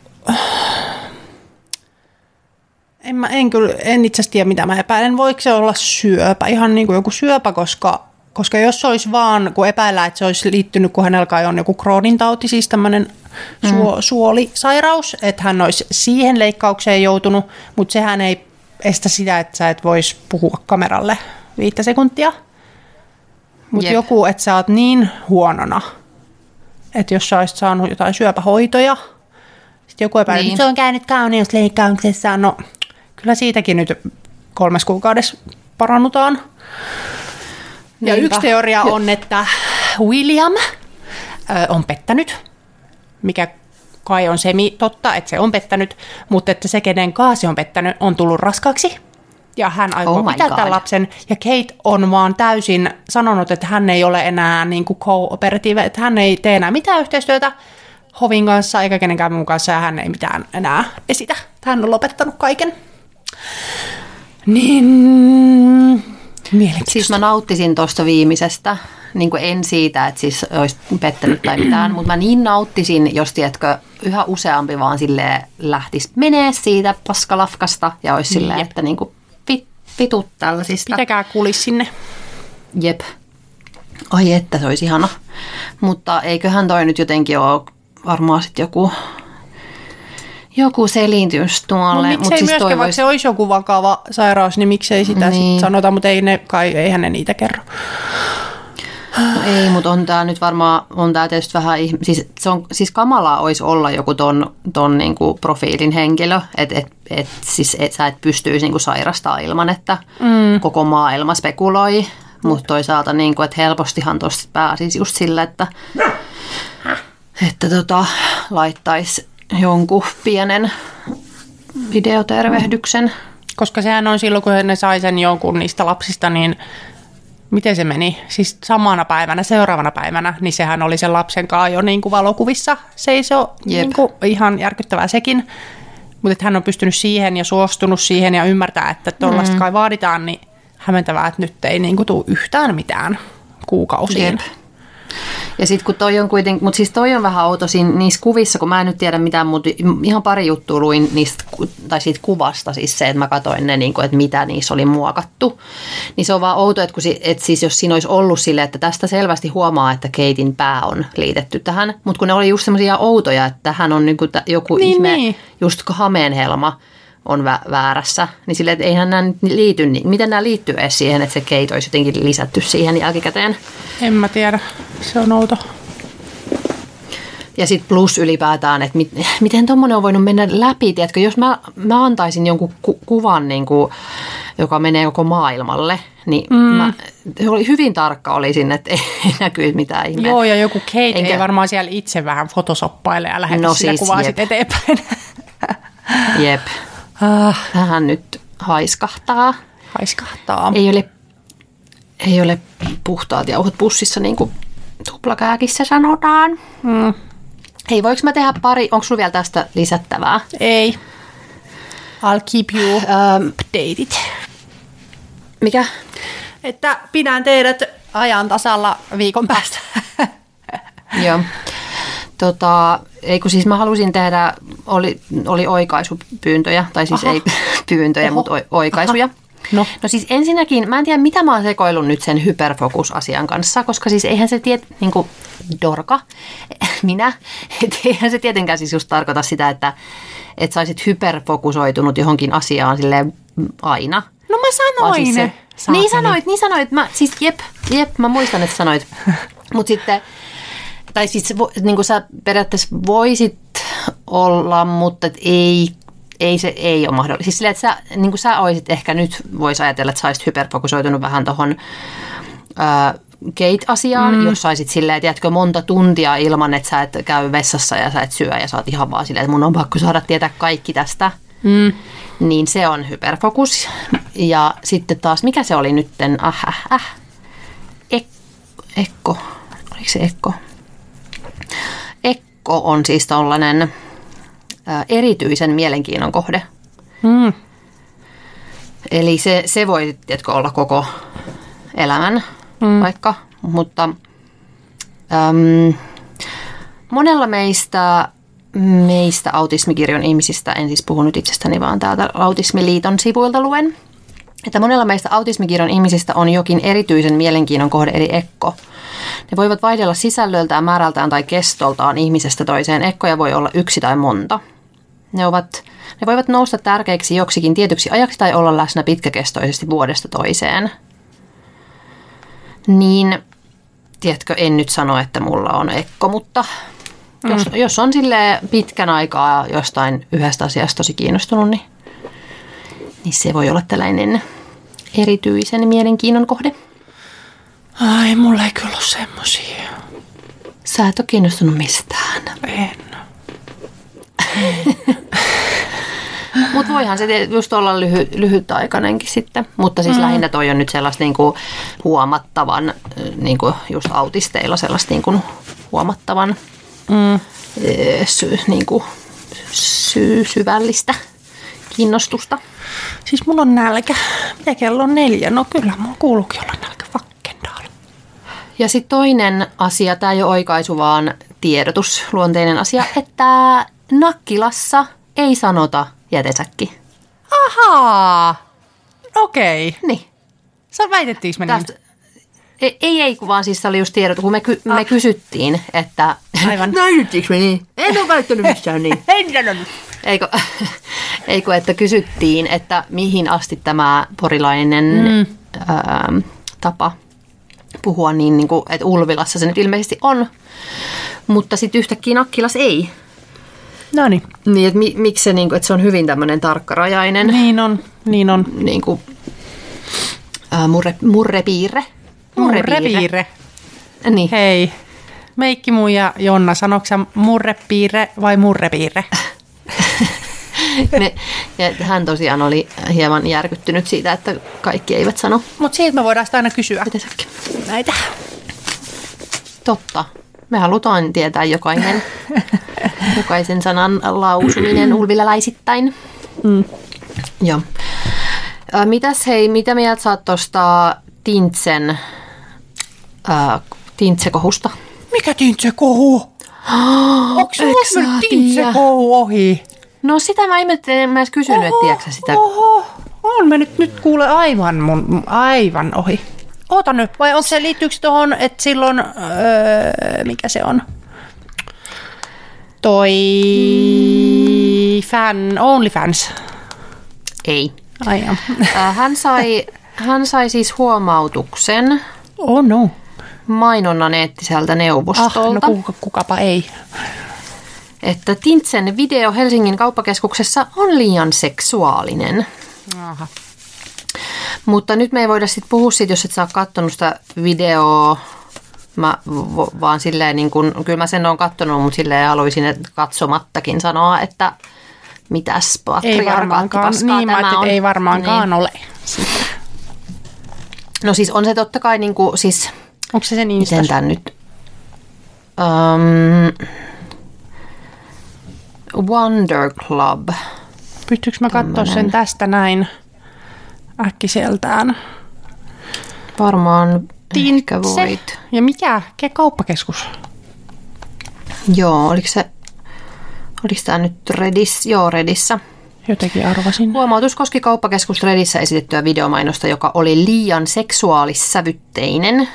en, mä, en, kyllä, en itse asiassa tiedä mitä mä epäilen, voiko se olla syöpä, ihan niin kuin joku syöpä, koska, koska jos se olisi vaan, kun epäillään, että se olisi liittynyt, kun hänellä kai on joku Crohnin tauti, siis tämmöinen suo, mm. suolisairaus, että hän olisi siihen leikkaukseen joutunut, mutta sehän ei estä sitä, että sä et vois puhua kameralle viittä sekuntia. Mutta joku, että sä oot niin huonona, että jos sä olisit saanut jotain syöpähoitoja, sitten joku epäilee, niin. että se on käynyt kauneusleikkauksessa. No, kyllä siitäkin nyt kolmes kuukaudessa parannutaan. Ja Niinpä. Yksi teoria on, että William ö, on pettänyt, mikä kai on semi-totta, että se on pettänyt, mutta että se, kenen kaasi on pettänyt, on tullut raskaaksi. Ja hän aikoo oh pitää tämän lapsen. Ja Kate on vaan täysin sanonut, että hän ei ole enää niin kuin co-operative, että hän ei tee enää mitään yhteistyötä Hovin kanssa eikä kenenkään muun kanssa, ja hän ei mitään enää esitä. Hän on lopettanut kaiken. Niin, mielenkiintoista. Siis mä nauttisin tuosta viimeisestä. Niin kuin en siitä, että siis olisi pettänyt tai mitään, mutta mä niin nauttisin, jos tiedätkö, yhä useampi vaan silleen lähtisi menee siitä paskalafkasta ja olisi silleen, Jep. että niin kuin vit, vitut tällaisista. Pitäkää kulis sinne. Jep. Ai että se olisi ihana. Mutta eiköhän toi nyt jotenkin ole varmaan sitten joku, joku selitys tuolle. No miksei siis myöskään, vaikka vois... se olisi joku vakava sairaus, niin miksei sitä niin. sitten sanota, mutta ei ne, kai, eihän ne niitä kerro. No ei, mutta on tämä nyt varmaan, on tämä tietysti vähän, siis, se on, siis kamalaa olisi olla joku ton, ton niinku profiilin henkilö, että et, et, siis et, sä et pystyisi niinku sairastaa ilman, että mm. koko maailma spekuloi, mutta toisaalta niinku, että helpostihan tuosta pääsisi just sillä, että, että tota, laittaisi jonkun pienen videotervehdyksen. Koska sehän on silloin, kun ne sai sen jonkun niistä lapsista, niin miten se meni? Siis samana päivänä, seuraavana päivänä, niin sehän oli sen lapsen kanssa jo niin kuin valokuvissa seiso. Niin kuin ihan järkyttävää sekin. Mutta hän on pystynyt siihen ja suostunut siihen ja ymmärtää, että tuollaista mm. kai vaaditaan, niin hämmentävää, että nyt ei niin kuin tule yhtään mitään kuukausiin. Jep. Ja sitten kun toi on kuitenkin, mutta siis toi on vähän outo siinä, niissä kuvissa, kun mä en nyt tiedä mitään, mutta ihan pari juttua luin niistä, tai siitä kuvasta, siis se, että mä katsoin ne, niin kuin, että mitä niissä oli muokattu. Niin se on vaan outo, että, kun, että siis jos siinä olisi ollut silleen, että tästä selvästi huomaa, että Katein pää on liitetty tähän, mutta kun ne oli just semmoisia outoja, että tähän on niin kuin joku niin, ihme, niin. just hameenhelma on vä- väärässä, niin silleen, että eihän nämä liity, niin miten nämä liittyy edes siihen, että se Kate olisi jotenkin lisätty siihen jälkikäteen? En mä tiedä, se on outo. Ja sitten plus ylipäätään, että mit, miten tuommoinen on voinut mennä läpi, tiedätkö, jos mä, mä antaisin jonkun ku, kuvan, niin kuin, joka menee koko maailmalle, niin mm. mä, oli hyvin tarkka olisin, että ei näkyisi mitään ihmeä. Joo, ja joku Kate Enkä... ei varmaan siellä itse vähän photosoppaile ja lähetä no sitä siis, kuvaa sitten eteenpäin. Jep. Ah. Vähän nyt haiskahtaa. Haiskahtaa. Ei ole, ei ole puhtaat jauhot pussissa, niin kuin tuplakääkissä sanotaan. Mm. Hei, voiko mä tehdä pari, onko sulla vielä tästä lisättävää? Ei. I'll keep you um, updated. Mikä? Että pidän teidät ajan tasalla viikon päästä. Joo. Tota, ei kun siis mä halusin tehdä, oli, oli oikaisupyyntöjä, tai siis Aha. ei pyyntöjä, mutta oikaisuja. No. no siis ensinnäkin, mä en tiedä mitä mä oon sekoillut nyt sen hyperfokusasian kanssa, koska siis eihän se tiet, niin kuin dorka, minä, et eihän se tietenkään siis just tarkoita sitä, että et sä olisit hyperfokusoitunut johonkin asiaan silleen aina. No mä sanoin siis se, Niin sanoit, niin sanoit. Mä, siis jep, jep, mä muistan, että sanoit. Mutta sitten, tai siis niin kuin sä periaatteessa voisit olla, mutta et ei, ei se ei ole mahdollista. Siis silleen, että sä, niin kuin sä olisit ehkä nyt, vois ajatella, että sä olisit hyperfokusoitunut vähän tohon ää, Kate-asiaan, mm. jos saisit silleen, tiedätkö, monta tuntia ilman, että sä et käy vessassa ja sä et syö ja sä oot ihan vaan silleen, että mun on pakko saada tietää kaikki tästä. Mm. Niin se on hyperfokus. Ja sitten taas, mikä se oli nytten? Äh, äh, äh. Ek, ekko. Oliko se ekko? Ekko on siis tollainen äh, erityisen mielenkiinnon kohde. Mm. Eli se, se voi, tiedätkö, olla koko elämän mm. vaikka. Mutta äm, monella meistä... Meistä autismikirjon ihmisistä, en siis puhu nyt itsestäni, vaan täältä Autismiliiton sivuilta luen, että monella meistä autismikirjon ihmisistä on jokin erityisen mielenkiinnon kohde, eli ekko. Ne voivat vaihdella sisällöltään, määrältään tai kestoltaan ihmisestä toiseen. Ekkoja voi olla yksi tai monta. Ne, ovat, ne voivat nousta tärkeiksi joksikin tietyksi ajaksi tai olla läsnä pitkäkestoisesti vuodesta toiseen. Niin, tiedätkö, en nyt sano, että mulla on ekko, mutta... Jos, mm. jos on silleen pitkän aikaa jostain yhdestä asiasta tosi kiinnostunut, niin, niin se voi olla tällainen erityisen mielenkiinnon kohde. Ai, mulla ei kyllä ole semmosia. Sä et ole kiinnostunut mistään. En. Mutta voihan se just olla lyhy, lyhytaikainenkin sitten. Mutta siis mm. lähinnä toi on nyt sellaista niinku huomattavan, niinku just autisteilla sellaista niinku huomattavan... Mm. Sy, niin kuin, sy, syvällistä kiinnostusta. Siis mulla on nälkä. Mitä kello on neljä? No kyllä, mulla kuuluukin olla nälkä vakkendaal. Ja sitten toinen asia, tämä ei ole oikaisu, vaan tiedotusluonteinen asia, että Nakkilassa ei sanota jätesäkki. Ahaa, okei. Okay. Niin. Sä väitettiinkö me niin? Ei, ei, ei, vaan siis se oli just tiedot, kun me, ky- ah. me kysyttiin, että... Aivan. Näytettiinkö me niin? En ole väittänyt missään niin. En sanonut. Eikö, eikö, että kysyttiin, että mihin asti tämä porilainen mm. ää, tapa puhua niin, niin kuin, että Ulvilassa se nyt ilmeisesti on, mutta sitten yhtäkkiä Nakkilassa ei. No niin. Niin, että mi, miksi se, niin kuin, että se on hyvin tämmöinen tarkkarajainen. Niin on, niin on. Niin kuin, ää, murre, murrepiirre. Murrepiirre. Niin. Hei, Meikki muu ja Jonna, sanoitko sä murrepiirre vai murrepiirre? Ne, ja hän tosiaan oli hieman järkyttynyt siitä, että kaikki eivät sano. Mutta siitä me voidaan sitä aina kysyä. Pitäisikin. Näitä. Totta. Me halutaan tietää jokainen, jokaisen sanan lausuminen ulviläläisittäin. Mm. Joo. Mitäs hei, mitä mieltä sä oot tuosta Tintsen, äh, Tintse-kohusta? Mikä Tintse-kohu? Onko se mennyt Tintse-kohu ohi? No sitä mä ihmettelin, en mä edes kysynyt, että tiedätkö sitä. Oho, on mennyt nyt kuule aivan, mun, aivan ohi. Oota nyt, vai onko se, liittyykö tuohon, että silloin, öö, mikä se on? Toi fan, OnlyFans. Ei. Ai hän, sai, hän sai siis huomautuksen. Oh no. Mainonnan eettiseltä neuvostolta. Ah, no kuka, kukapa ei. Että Tintsen video Helsingin kauppakeskuksessa on liian seksuaalinen. Aha. Mutta nyt me ei voida sitten puhua siitä, jos et sä ole katsonut sitä videoa. Mä vaan silleen, niin kun, kyllä mä sen oon katsonut, mutta silleen haluaisin että katsomattakin sanoa, että mitäs patriarkaattipaskaa niin, tämä on. Ei varmaankaan niin. ole. No siis on se totta kai niin kuin, siis... Onko se sen Instas? Miten tämän nyt? Um, Wonder Club. Pystyykö mä katsoa sen tästä näin äkkiseltään? Varmaan Tintse. ehkä voit. Ja mikä? Ke kauppakeskus? Joo, oliko se... Oliko tämä nyt Redis? Joo, Redissä. Jotenkin arvasin. Huomautus koski kauppakeskus Redissä esitettyä videomainosta, joka oli liian seksuaalissävytteinen.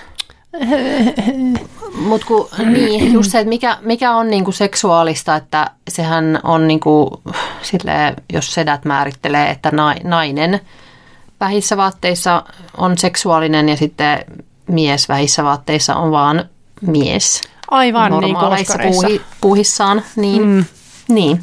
Mutta niin, just se, että mikä, mikä on niinku seksuaalista, että sehän on niinku, silleen, jos sedät määrittelee, että nainen vähissä vaatteissa on seksuaalinen ja sitten mies vähissä vaatteissa on vaan mies. Aivan, normaaleissa niin puuhi, puuhissaan. Niin, mm. niin.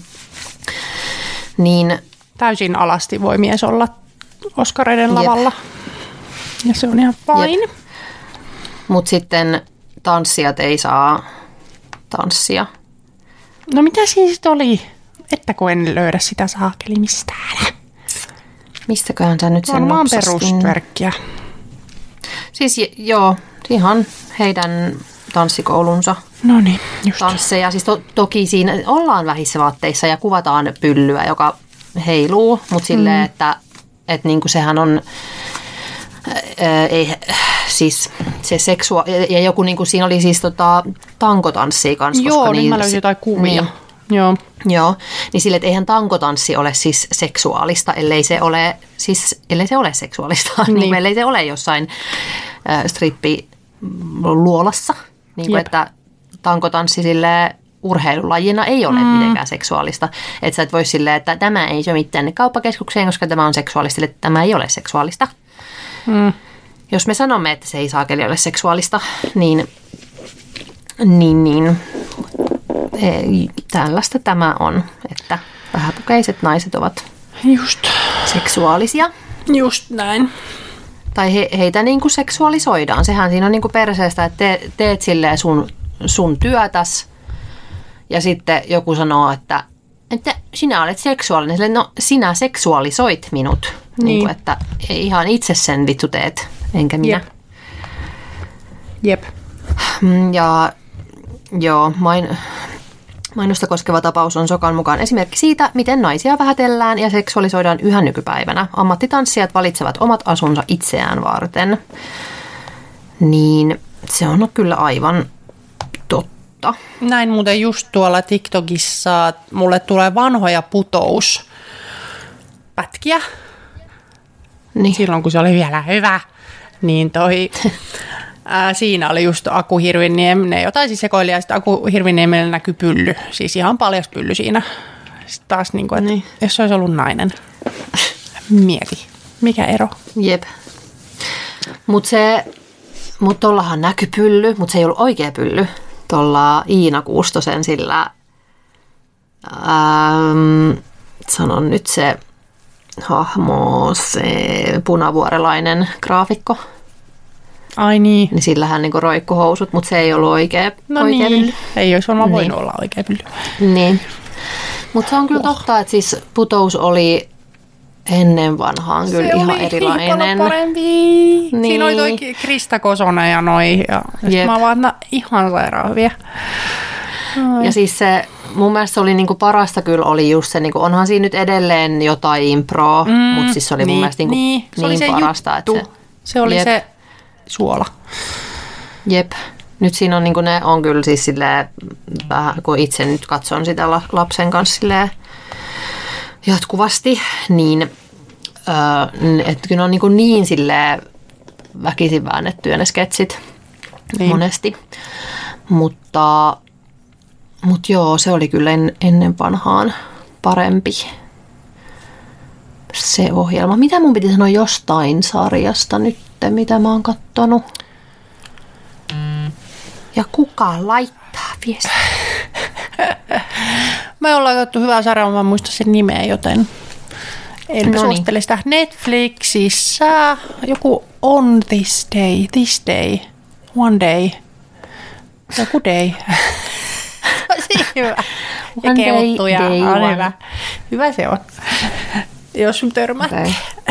niin. Täysin alasti voi mies olla Oskareiden lavalla. Ja se on ihan fine. Mutta sitten tanssijat ei saa tanssia. No mitä siis oli? Että kun en löydä sitä saakeli mistään. Mistäköhän sä nyt sen varmaan perustverkkiä. Siis joo, ihan heidän tanssikoulunsa no niin, just. tansseja. Siis to, toki siinä ollaan vähissä vaatteissa ja kuvataan pyllyä, joka heiluu, mutta silleen, mm. että, että niinku sehän on... Ää, ei, siis se seksua... Ja joku niinku, siinä oli siis tota, tankotanssia kanssa. Joo, koska niin, niin mä löysin jotain kuvia. Niin, joo. Joo, niin sille, että eihän tankotanssi ole siis seksuaalista, ellei se ole, siis, ellei se ole seksuaalista, niin. niin ellei se ole jossain äh, strippiluolassa, niin kuin, että tankotanssi sille urheilulajina ei ole mm. mitenkään seksuaalista. Että sä et voi silleen, että tämä ei sovi tänne kauppakeskukseen, koska tämä on seksuaalista, että tämä ei ole seksuaalista. Mm. Jos me sanomme, että se ei saakeli ole seksuaalista, niin, niin, niin ei, tällaista tämä on, että vähäpukeiset naiset ovat just seksuaalisia. Just näin. Tai he, heitä niin kuin seksuaalisoidaan. Sehän siinä on niin kuin perseestä, että te, teet silleen sun, sun työtäs ja sitten joku sanoo, että, että sinä olet seksuaalinen. Silleen, no sinä seksuaalisoit minut. Niin. Niin kuin, että ihan itse sen vittu teet, enkä minä. Jep. Jep. Ja joo, main... Mainosta koskeva tapaus on Sokan mukaan esimerkki siitä, miten naisia vähätellään ja seksuaalisoidaan yhä nykypäivänä. Ammattitanssijat valitsevat omat asunsa itseään varten. Niin se on kyllä aivan totta. Näin muuten just tuolla TikTokissa mulle tulee vanhoja putouspätkiä. Niin. Silloin kun se oli vielä hyvä, niin toi... Ää, siinä oli just Aku Hirviniemi, ne jotain siis sekoili ja sitten Aku Hirviniemellä näkyi pylly, siis ihan paljas pylly siinä. Sitten taas niin kuin, että niin. Jos se olisi ollut nainen, mieti, mikä ero. Jep. Mutta se, mut tollahan näkyi pylly, mutta se ei ollut oikea pylly. Tuolla Iina Kuustosen sillä, ähm, sanon nyt se hahmo, se punavuorelainen graafikko. Ai niin. Niin sillähän niinku roikkuhousut, mutta se ei ollut oikea, no oikea niin. pylly. Ei olisi varmaan niin. voinut olla oikea pylly. Niin. Mutta se on kyllä oh. totta, että siis putous oli ennen vanhaan kyllä se ihan erilainen. Parempi. Niin. Siinä oli toi Krista Kosonen ja noi. Ja mä vaan, että ihan sairaan hyviä. Ja siis se, mun mielestä se oli niinku parasta kyllä oli just se, niinku, onhan siinä nyt edelleen jotain improa, mm, mutta siis se oli niin, mun mielestä niinku niin, se niin parasta. Että se, se oli jep. se suola. Jep. Nyt siinä on niinku ne on kyllä siis silleen, vähän kun itse nyt katson sitä lapsen kanssa silleen jatkuvasti, niin öö, että kyllä on niinku niin silleen väkisin väännettyä ne sketsit niin. monesti. Mutta mut joo, se oli kyllä en, ennen vanhaan parempi se ohjelma. Mitä mun piti sanoa jostain sarjasta nyt, mitä mä oon kattonut? Ja kuka laittaa viestiä? Me ollaan katsottu hyvää sarjaa, mä en muista sen nimeä, joten en no suosittele sitä. Netflixissä joku On This Day, This Day, One Day, joku day. Hyvä. Ja kehuttuja. On hyvä. Hyvä se on. Jos törmät. Okay.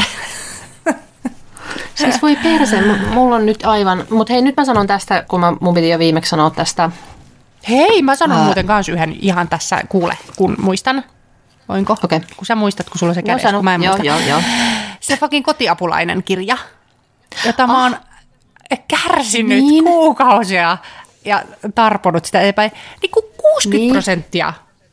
Siis voi perse, mulla on nyt aivan, mutta hei nyt mä sanon tästä, kun mä, mun piti jo viimeksi sanoa tästä. Hei, mä sanon Ää... muuten kanssa yhden ihan tässä, kuule, kun muistan. Voinko? Okay. Kun sä muistat, kun sulla on se kädessä, no, kun mä en joo, muista. Joo, joo. Se fucking Kotiapulainen kirja, jota mä oon ah. kärsinyt niin. kuukausia ja tarponut sitä eteenpäin. Niin kuin kuusikymmentä niin. prosenttia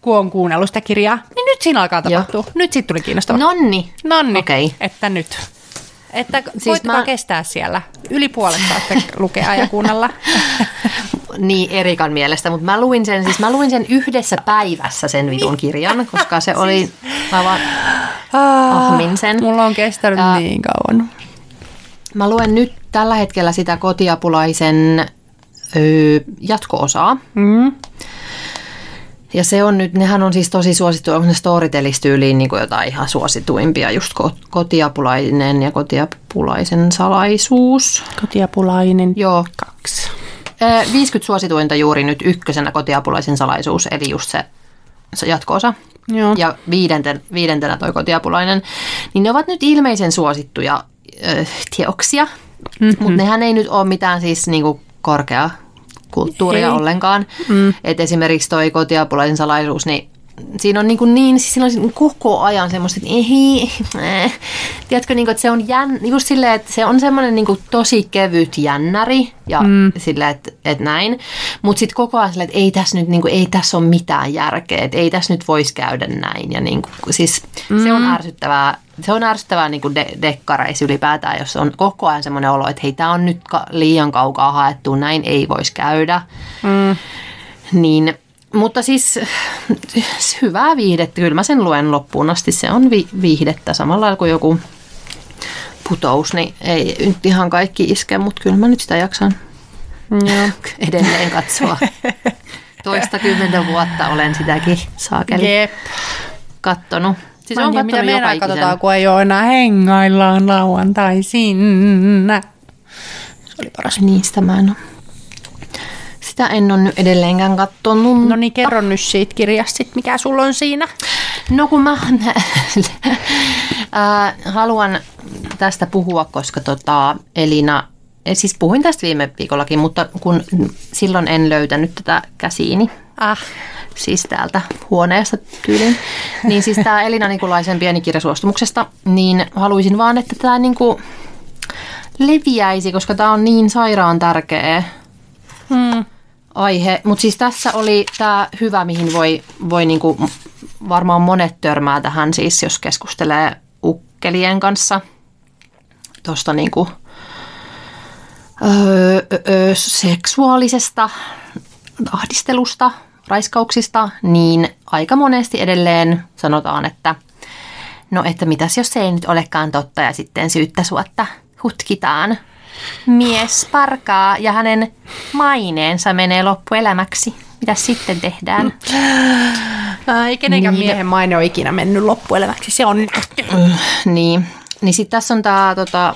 kun on kuunnellut sitä kirjaa, niin nyt siinä alkaa tapahtua. Joo. Nyt siitä tuli kiinnostavaa. Nonni. Nonni, okay. Että nyt. Että siis voitko mä... kestää siellä. Yli puolet saatte lukea ja kuunnella. Niin Erikan mielestä, mutta mä luin sen, siis mä luin sen yhdessä päivässä sen vitun kirjan, koska se oli, siis... mä vaan ahmin sen. Mulla on kestänyt ja niin kauan. Mä luen nyt tällä hetkellä sitä Kotiapulaisen öö, jatko-osaa. Mm. Ja se on nyt, nehän on siis tosi suosittu, onko ne Storytel-tyyliin niin kuin jotain ihan suosituimpia, just Kotiapulainen ja Kotiapulaisen salaisuus. Kotiapulainen Joo. kaksi. viisikymmentä suosituinta juuri nyt ykkösenä Kotiapulaisen salaisuus, eli just se, se jatko-osa. Joo. Ja viidenten, viidentenä toi Kotiapulainen. Niin ne ovat nyt ilmeisen suosittuja ö, teoksia, mm-hmm. mutta nehän ei nyt ole mitään siis niinku korkea kulttuuria ei. ollenkaan. Mm. Et esimerkiksi toi Kotiapulaisen salaisuus, niin siinä on niin, kuin niin siis siinä on koko ajan semmoista, että ei, äh. tiedätkö, niin kuin, että se on jänn, just silleen, että se on semmoinen niin kuin tosi kevyt jännäri ja mm. silleen, että, että näin. Mutta sitten koko ajan silleen, että ei tässä nyt, niin kuin, ei tässä ole mitään järkeä, että ei tässä nyt voisi käydä näin. Ja niin kuin, siis mm. se on ärsyttävää, se on ärsyttävää niin kuin de- dekkareissa ylipäätään, jos on koko ajan semmoinen olo, että hei, tämä on nyt ka- liian kaukaa haettu, näin ei voisi käydä. Mm. Niin... Mutta siis hyvää viihdettä. Kyllä mä sen luen loppuun asti. Se on vi- viihdettä samalla lailla kuin joku putous. Niin ei nyt ihan kaikki iske, mutta kyllä mä nyt sitä jaksan Joo. edelleen katsoa. Toista kymmentä vuotta olen sitäkin saakeli Jep. kattonut. Siis on kattonut mitä meidän katsotaan, kun ei ole enää hengaillaan lauantaisin. Se oli paras. Niin, sitä mä en ole. Sitä en ole nyt edelleenkään katsonut. No niin, kerro nyt siitä kirjasta, mikä sulla on siinä. No kun mä äh, haluan tästä puhua, koska tota Elina, siis puhuin tästä viime viikollakin, mutta kun silloin en löytänyt tätä käsiini. Ah. Siis täältä huoneesta tyyliin. Niin siis tämä Elina Nikulaisen pieni kirja suostumuksesta, niin haluaisin vaan, että tämä niinku leviäisi, koska tämä on niin sairaan tärkeä. Hmm. aihe. Mutta siis tässä oli tämä hyvä, mihin voi, voi niinku, varmaan monet törmää tähän siis, jos keskustelee ukkelien kanssa tuosta niinku, öö, öö, seksuaalisesta ahdistelusta, raiskauksista, niin aika monesti edelleen sanotaan, että no, että mitäs jos se ei nyt olekaan totta ja sitten syyttä suotta hutkitaan. Mies parkaa ja hänen maineensa menee loppuelämäksi. Mitäs sitten tehdään? Ei kenenkään niin. Miehen maine ole ikinä mennyt loppuelämäksi. Se on mm, niin. Niin sitten tässä on tämä tota,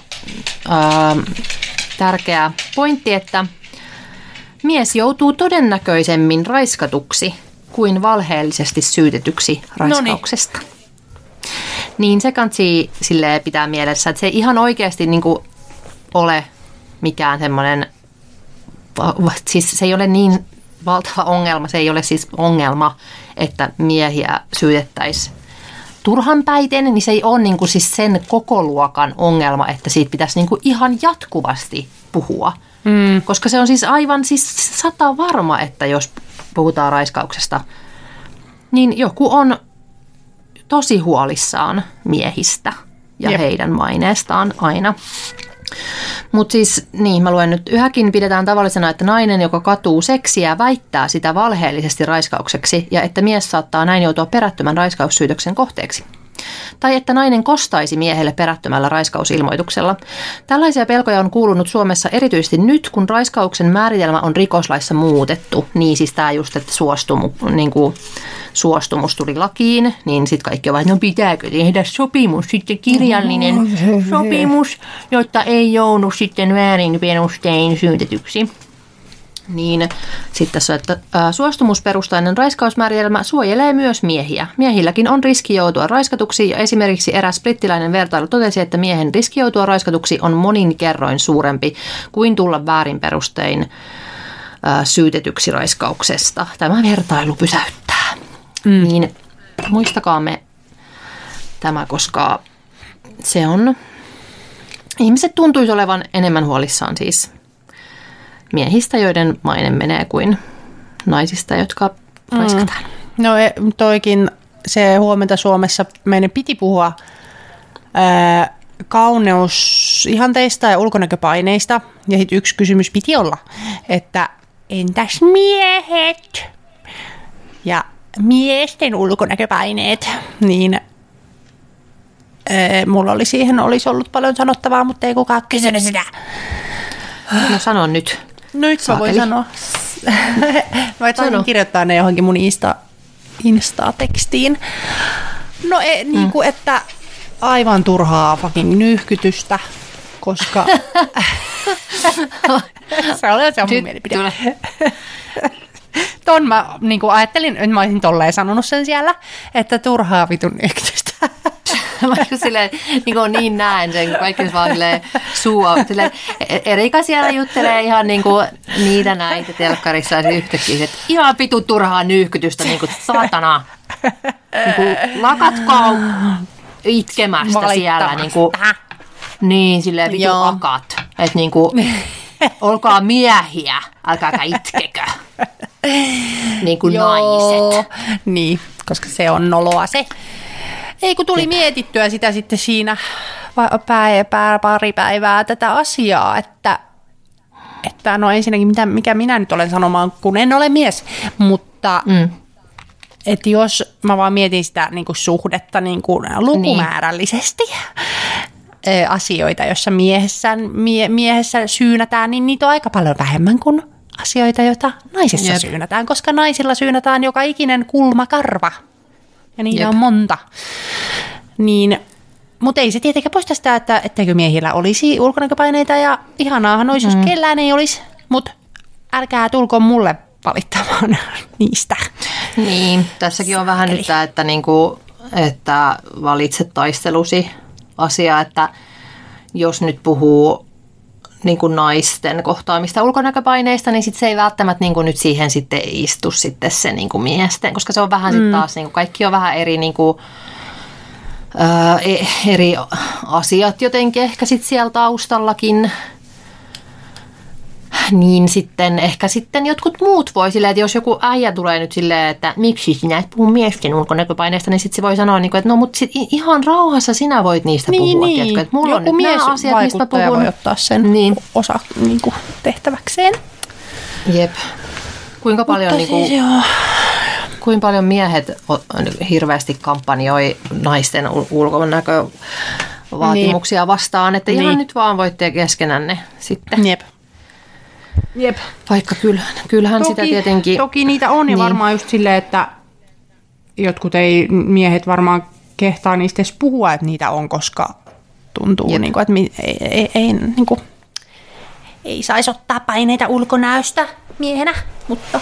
tärkeä pointti, että mies joutuu todennäköisemmin raiskatuksi kuin valheellisesti syytetyksi raiskauksesta. Noniin. Niin se kansi silleen pitää mielessä, että se ei ihan oikeasti niinku ole mikään semmoinen, siis se ei ole niin valtava ongelma, se ei ole siis ongelma, että miehiä syytettäisiin turhan päiten, niin se ei ole niinku siis sen koko luokan ongelma, että siitä pitäisi niinku ihan jatkuvasti puhua. Mm. Koska se on siis aivan siis sata varma, että jos puhutaan raiskauksesta, niin joku on tosi huolissaan miehistä ja Jep. heidän maineestaan aina. Mutta siis, niin mä luen nyt, yhäkin pidetään tavallisena, että nainen, joka katuu seksiä, väittää sitä valheellisesti raiskaukseksi ja että mies saattaa näin joutua perättömän raiskaussyytöksen kohteeksi. Tai että nainen kostaisi miehelle perättömällä raiskausilmoituksella. Tällaisia pelkoja on kuulunut Suomessa erityisesti nyt, kun raiskauksen määritelmä on rikoslaissa muutettu. Niin siis tämä just, että suostumu, niin kuin suostumus tuli lakiin, niin sitten kaikki ovat, no pitääkö tehdä sopimus, sitten kirjallinen sopimus, jotta ei joudu sitten väärin perustein syytetyksi. Niin sitten tässä on, että ä, suostumusperustainen raiskausmääritelmä suojelee myös miehiä. Miehilläkin on riski joutua raiskatuksi ja esimerkiksi eräs brittiläinen vertailu totesi, että miehen riski joutua raiskatuksi on monin kerroin suurempi kuin tulla väärin perustein ä, syytetyksi raiskauksesta. Tämä vertailu pysäyttää. Mm. Niin muistakaamme tämä, koska se on, ihmiset tuntuisi olevan enemmän huolissaan siis miehistä, joiden maine menee kuin naisista, jotka raiskataan. Mm. No toikin se huomenta Suomessa meidän piti puhua ää, kauneusihanteista ja ulkonäköpaineista. Ja sitten yksi kysymys piti olla, että entäs miehet ja miesten ulkonäköpaineet, niin ää, mulla oli siihen olisi ollut paljon sanottavaa, mutta ei kukaan kysynyt sitä. No sano nyt. Nyt mä voin sanoa. Mä sano. Kirjoittaa ne johonkin mun Insta, Insta-tekstiin. No e, mm. niin kuin, että aivan turhaa fucking nyyhkytystä, koska se oli se on mun mielipide. Ton mä niin kuin ajattelin, että mä olisin tolleen sanonut sen siellä, että turhaa vitun nyyhkytystä. Mä silleen, niin, kuin niin näen sen, kun kaikki vaan silleen suu. Silleen, Erika siellä juttelee ihan niin kuin niitä näitä telkkarissa ja yhtäkkiä, että ihan pitu turhaa nyyhkytystä, niin kuin saatana. Niin kuin, lakatkaa itkemästä siellä. Niin, kuin, niin silleen vitu Joo. akat. Että niin kuin, olkaa miehiä, älkääkä itkekö. Niin kuin Joo. naiset. Niin, koska se on noloa se. Ei kun tuli mietittyä sitä sitten siinä päivää, pari päivää tätä asiaa, että, että no ensinnäkin mitä, mikä minä nyt olen sanomaan, kun en ole mies, mutta mm. että jos mä vaan mietin sitä niin kuin suhdetta niin kuin lukumäärällisesti niin. asioita, joissa miehessä, mie, miehessä syynätään, niin niitä on aika paljon vähemmän kuin asioita, joita naisessa Jep. syynätään, koska naisilla syynätään joka ikinen kulmakarva. Ja niitä Jep. on monta. Niin, mutta ei se tietenkään poista sitä, että etteikö miehillä olisi ulkonäköpaineita ja ihanaahan olisi, mm. jos kellään ei olisi, mutta älkää tulko mulle valittamaan niistä. Niin, tässäkin on vähän nyt tämä, että, niinku, että valitset taistelusi asia, että jos nyt puhuu niin kuin naisten kohtaamista ulkonäköpaineista, niin sit se ei välttämättä niin kuin nyt siihen sitten istu sitten se niin kuin miesten, koska se on vähän mm. sitten taas, niin kuin kaikki on vähän eri, niin kuin, ää, eri asiat jotenkin ehkä sitten siellä taustallakin. Niin sitten ehkä sitten jotkut muut voi silleen, että jos joku äijä tulee nyt silleen, että miksi sinä et puhu miesten ulkonäköpaineista, niin sitten se voi sanoa, että no mutta sit ihan rauhassa sinä voit niistä niin, puhua. Niin. Tiedätkö, että mulla joku on nyt nämä asiat, mistä puhun. Voi ottaa sen niin. osa niin kuin tehtäväkseen. Jep. Kuinka paljon, niin kuin, siis kuinka paljon miehet hirveästi kampanjoi naisten ulkonäkövaatimuksia niin. vastaan, että niin. ihan nyt vaan voitte keskenänne sitten. Jep. Jep. Vaikka kyllähän, kyllähän toki, sitä tietenkin... Toki niitä on ja niin. varmaan just silleen, että jotkut ei miehet varmaan kehtaa niistä edes puhua, että niitä on, koska tuntuu, niin kuin, että ei, ei, ei, niin kuin, ei saisi ottaa paineita ulkonäöstä miehenä, mutta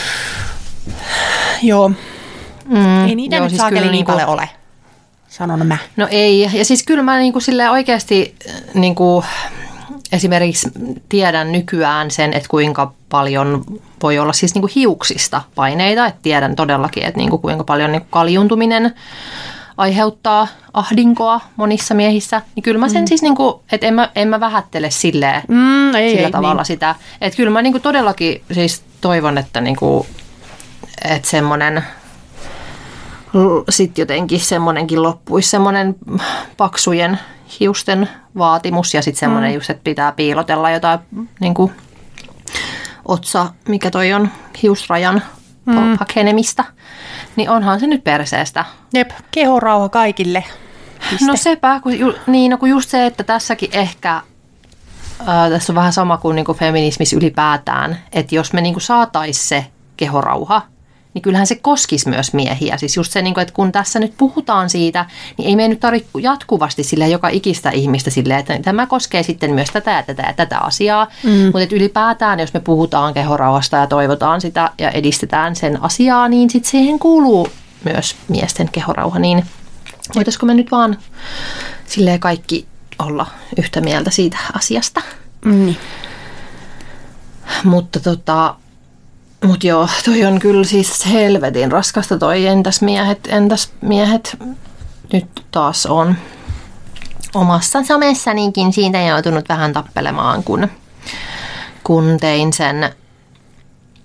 joo, mm, ei niitä joo, nyt siis saakeli niin paljon ole, sanon mä. No ei, ja siis kyllä mä niin kuin silleen oikeasti... Niin kuin esimerkiksi tiedän nykyään sen, että kuinka paljon voi olla siis niinku hiuksista paineita. Et tiedän todellakin, että niinku kuinka paljon niinku kaljuntuminen aiheuttaa ahdinkoa monissa miehissä. Niin kyllä mä sen mm. siis, niinku, että en mä, en mä vähättele silleen, mm, ei, sillä ei, tavalla niin. sitä. Että kyllä mä niinku todellakin siis toivon, että niinku, et semmoinen... Sitten jotenkin semmoinenkin loppuisi, semmoinen paksujen hiusten vaatimus ja sitten semmoinen mm. just, että pitää piilotella jotain niin kuin otsa, mikä toi on, hiusrajan mm. pakenemista. Niin onhan se nyt perseestä. Jep, kehorauha kaikille. Piste. No sepä, kun, ju, niin, no kun just se, että tässäkin ehkä, ää, tässä on vähän sama kuin, niin kuin feminismissä ylipäätään, että jos me niin kuin saataisiin se kehorauha, niin kyllähän se koskisi myös miehiä. Siis just se, että kun tässä nyt puhutaan siitä, niin ei me nyt tarvitse jatkuvasti sille joka ikistä ihmistä silleen, että tämä koskee sitten myös tätä ja tätä ja tätä asiaa. Mm. Mutta ylipäätään, jos me puhutaan kehorauhasta ja toivotaan sitä ja edistetään sen asiaa, niin sitten siihen kuuluu myös miesten kehorauha. Niin voitaisiko me nyt vaan silleen kaikki olla yhtä mieltä siitä asiasta? Mm. Mutta tota... Mutta joo, toi on kyllä siis helvetin raskasta toi, entäs miehet, entäs miehet nyt taas on omassa somessanikin siitä joutunut vähän tappelemaan, kun, kun tein sen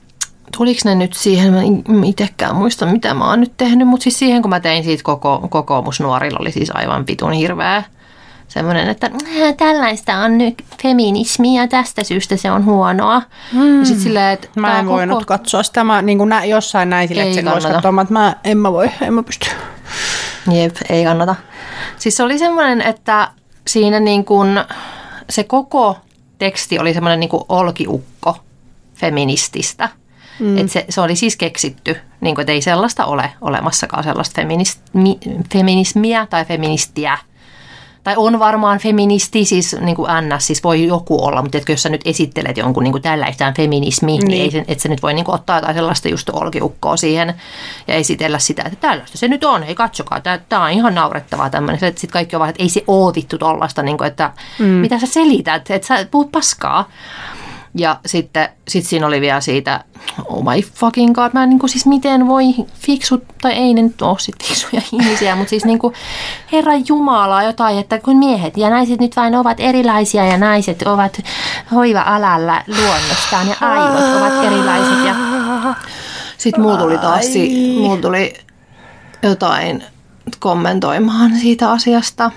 tuliko ne nyt siihen, mä en itsekään muista mitä mä oon nyt tehnyt, mutta siis siihen kun mä tein siitä koko, kokoomusnuorilla oli siis aivan pitun hirveä semmoinen, että tällaista on nyt feminismi ja tästä syystä se on huonoa. Mm. Ja sit silleen, että mä en koko... voinut katsoa sitä, mä niin kuin nä, jossain näin silleen, että sen voisi katsoa, että mä en mä voi, en mä pysty. Jep, ei kannata. Siis se oli semmoinen, että siinä niin kuin se koko teksti oli semmoinen niin kuin olkiukko feminististä. Mm. Että se, se oli siis keksitty, niin kuin, että ei sellaista ole olemassakaan sellaista feminismi, feminismiä tai feministiä. Tai on varmaan feministi, siis niin kuin N S, siis voi joku olla, mutta etkö, jos sä nyt esittelet jonkun niin kuin tällaistaan feminismi, niin, niin ei se, et sä nyt voi niin kuin ottaa jotain sellaista just olkiukkoa siihen ja esitellä sitä, että tällaista se nyt on, hei katsokaa, tämä on ihan naurettavaa tämmöinen. Sitten kaikki on vaan, että ei se ole vittu tollaista, niin kuin, että mm. mitä sä selität, että sä puhut paskaa. Ja sitten sit siinä oli vielä siitä, oh my fucking god, mä en niin kuin, siis miten voi fiksut, tai ei ne nyt ole sit fiksuja ihmisiä, mutta siis niin kuin, Herran Jumala jotain, että kun miehet ja naiset nyt vain ovat erilaisia ja naiset ovat hoiva-alalla luonnostaan ja aivot ovat erilaiset. Ja sitten mulla tuli taas, mulla tuli jotain kommentoimaan siitä asiasta.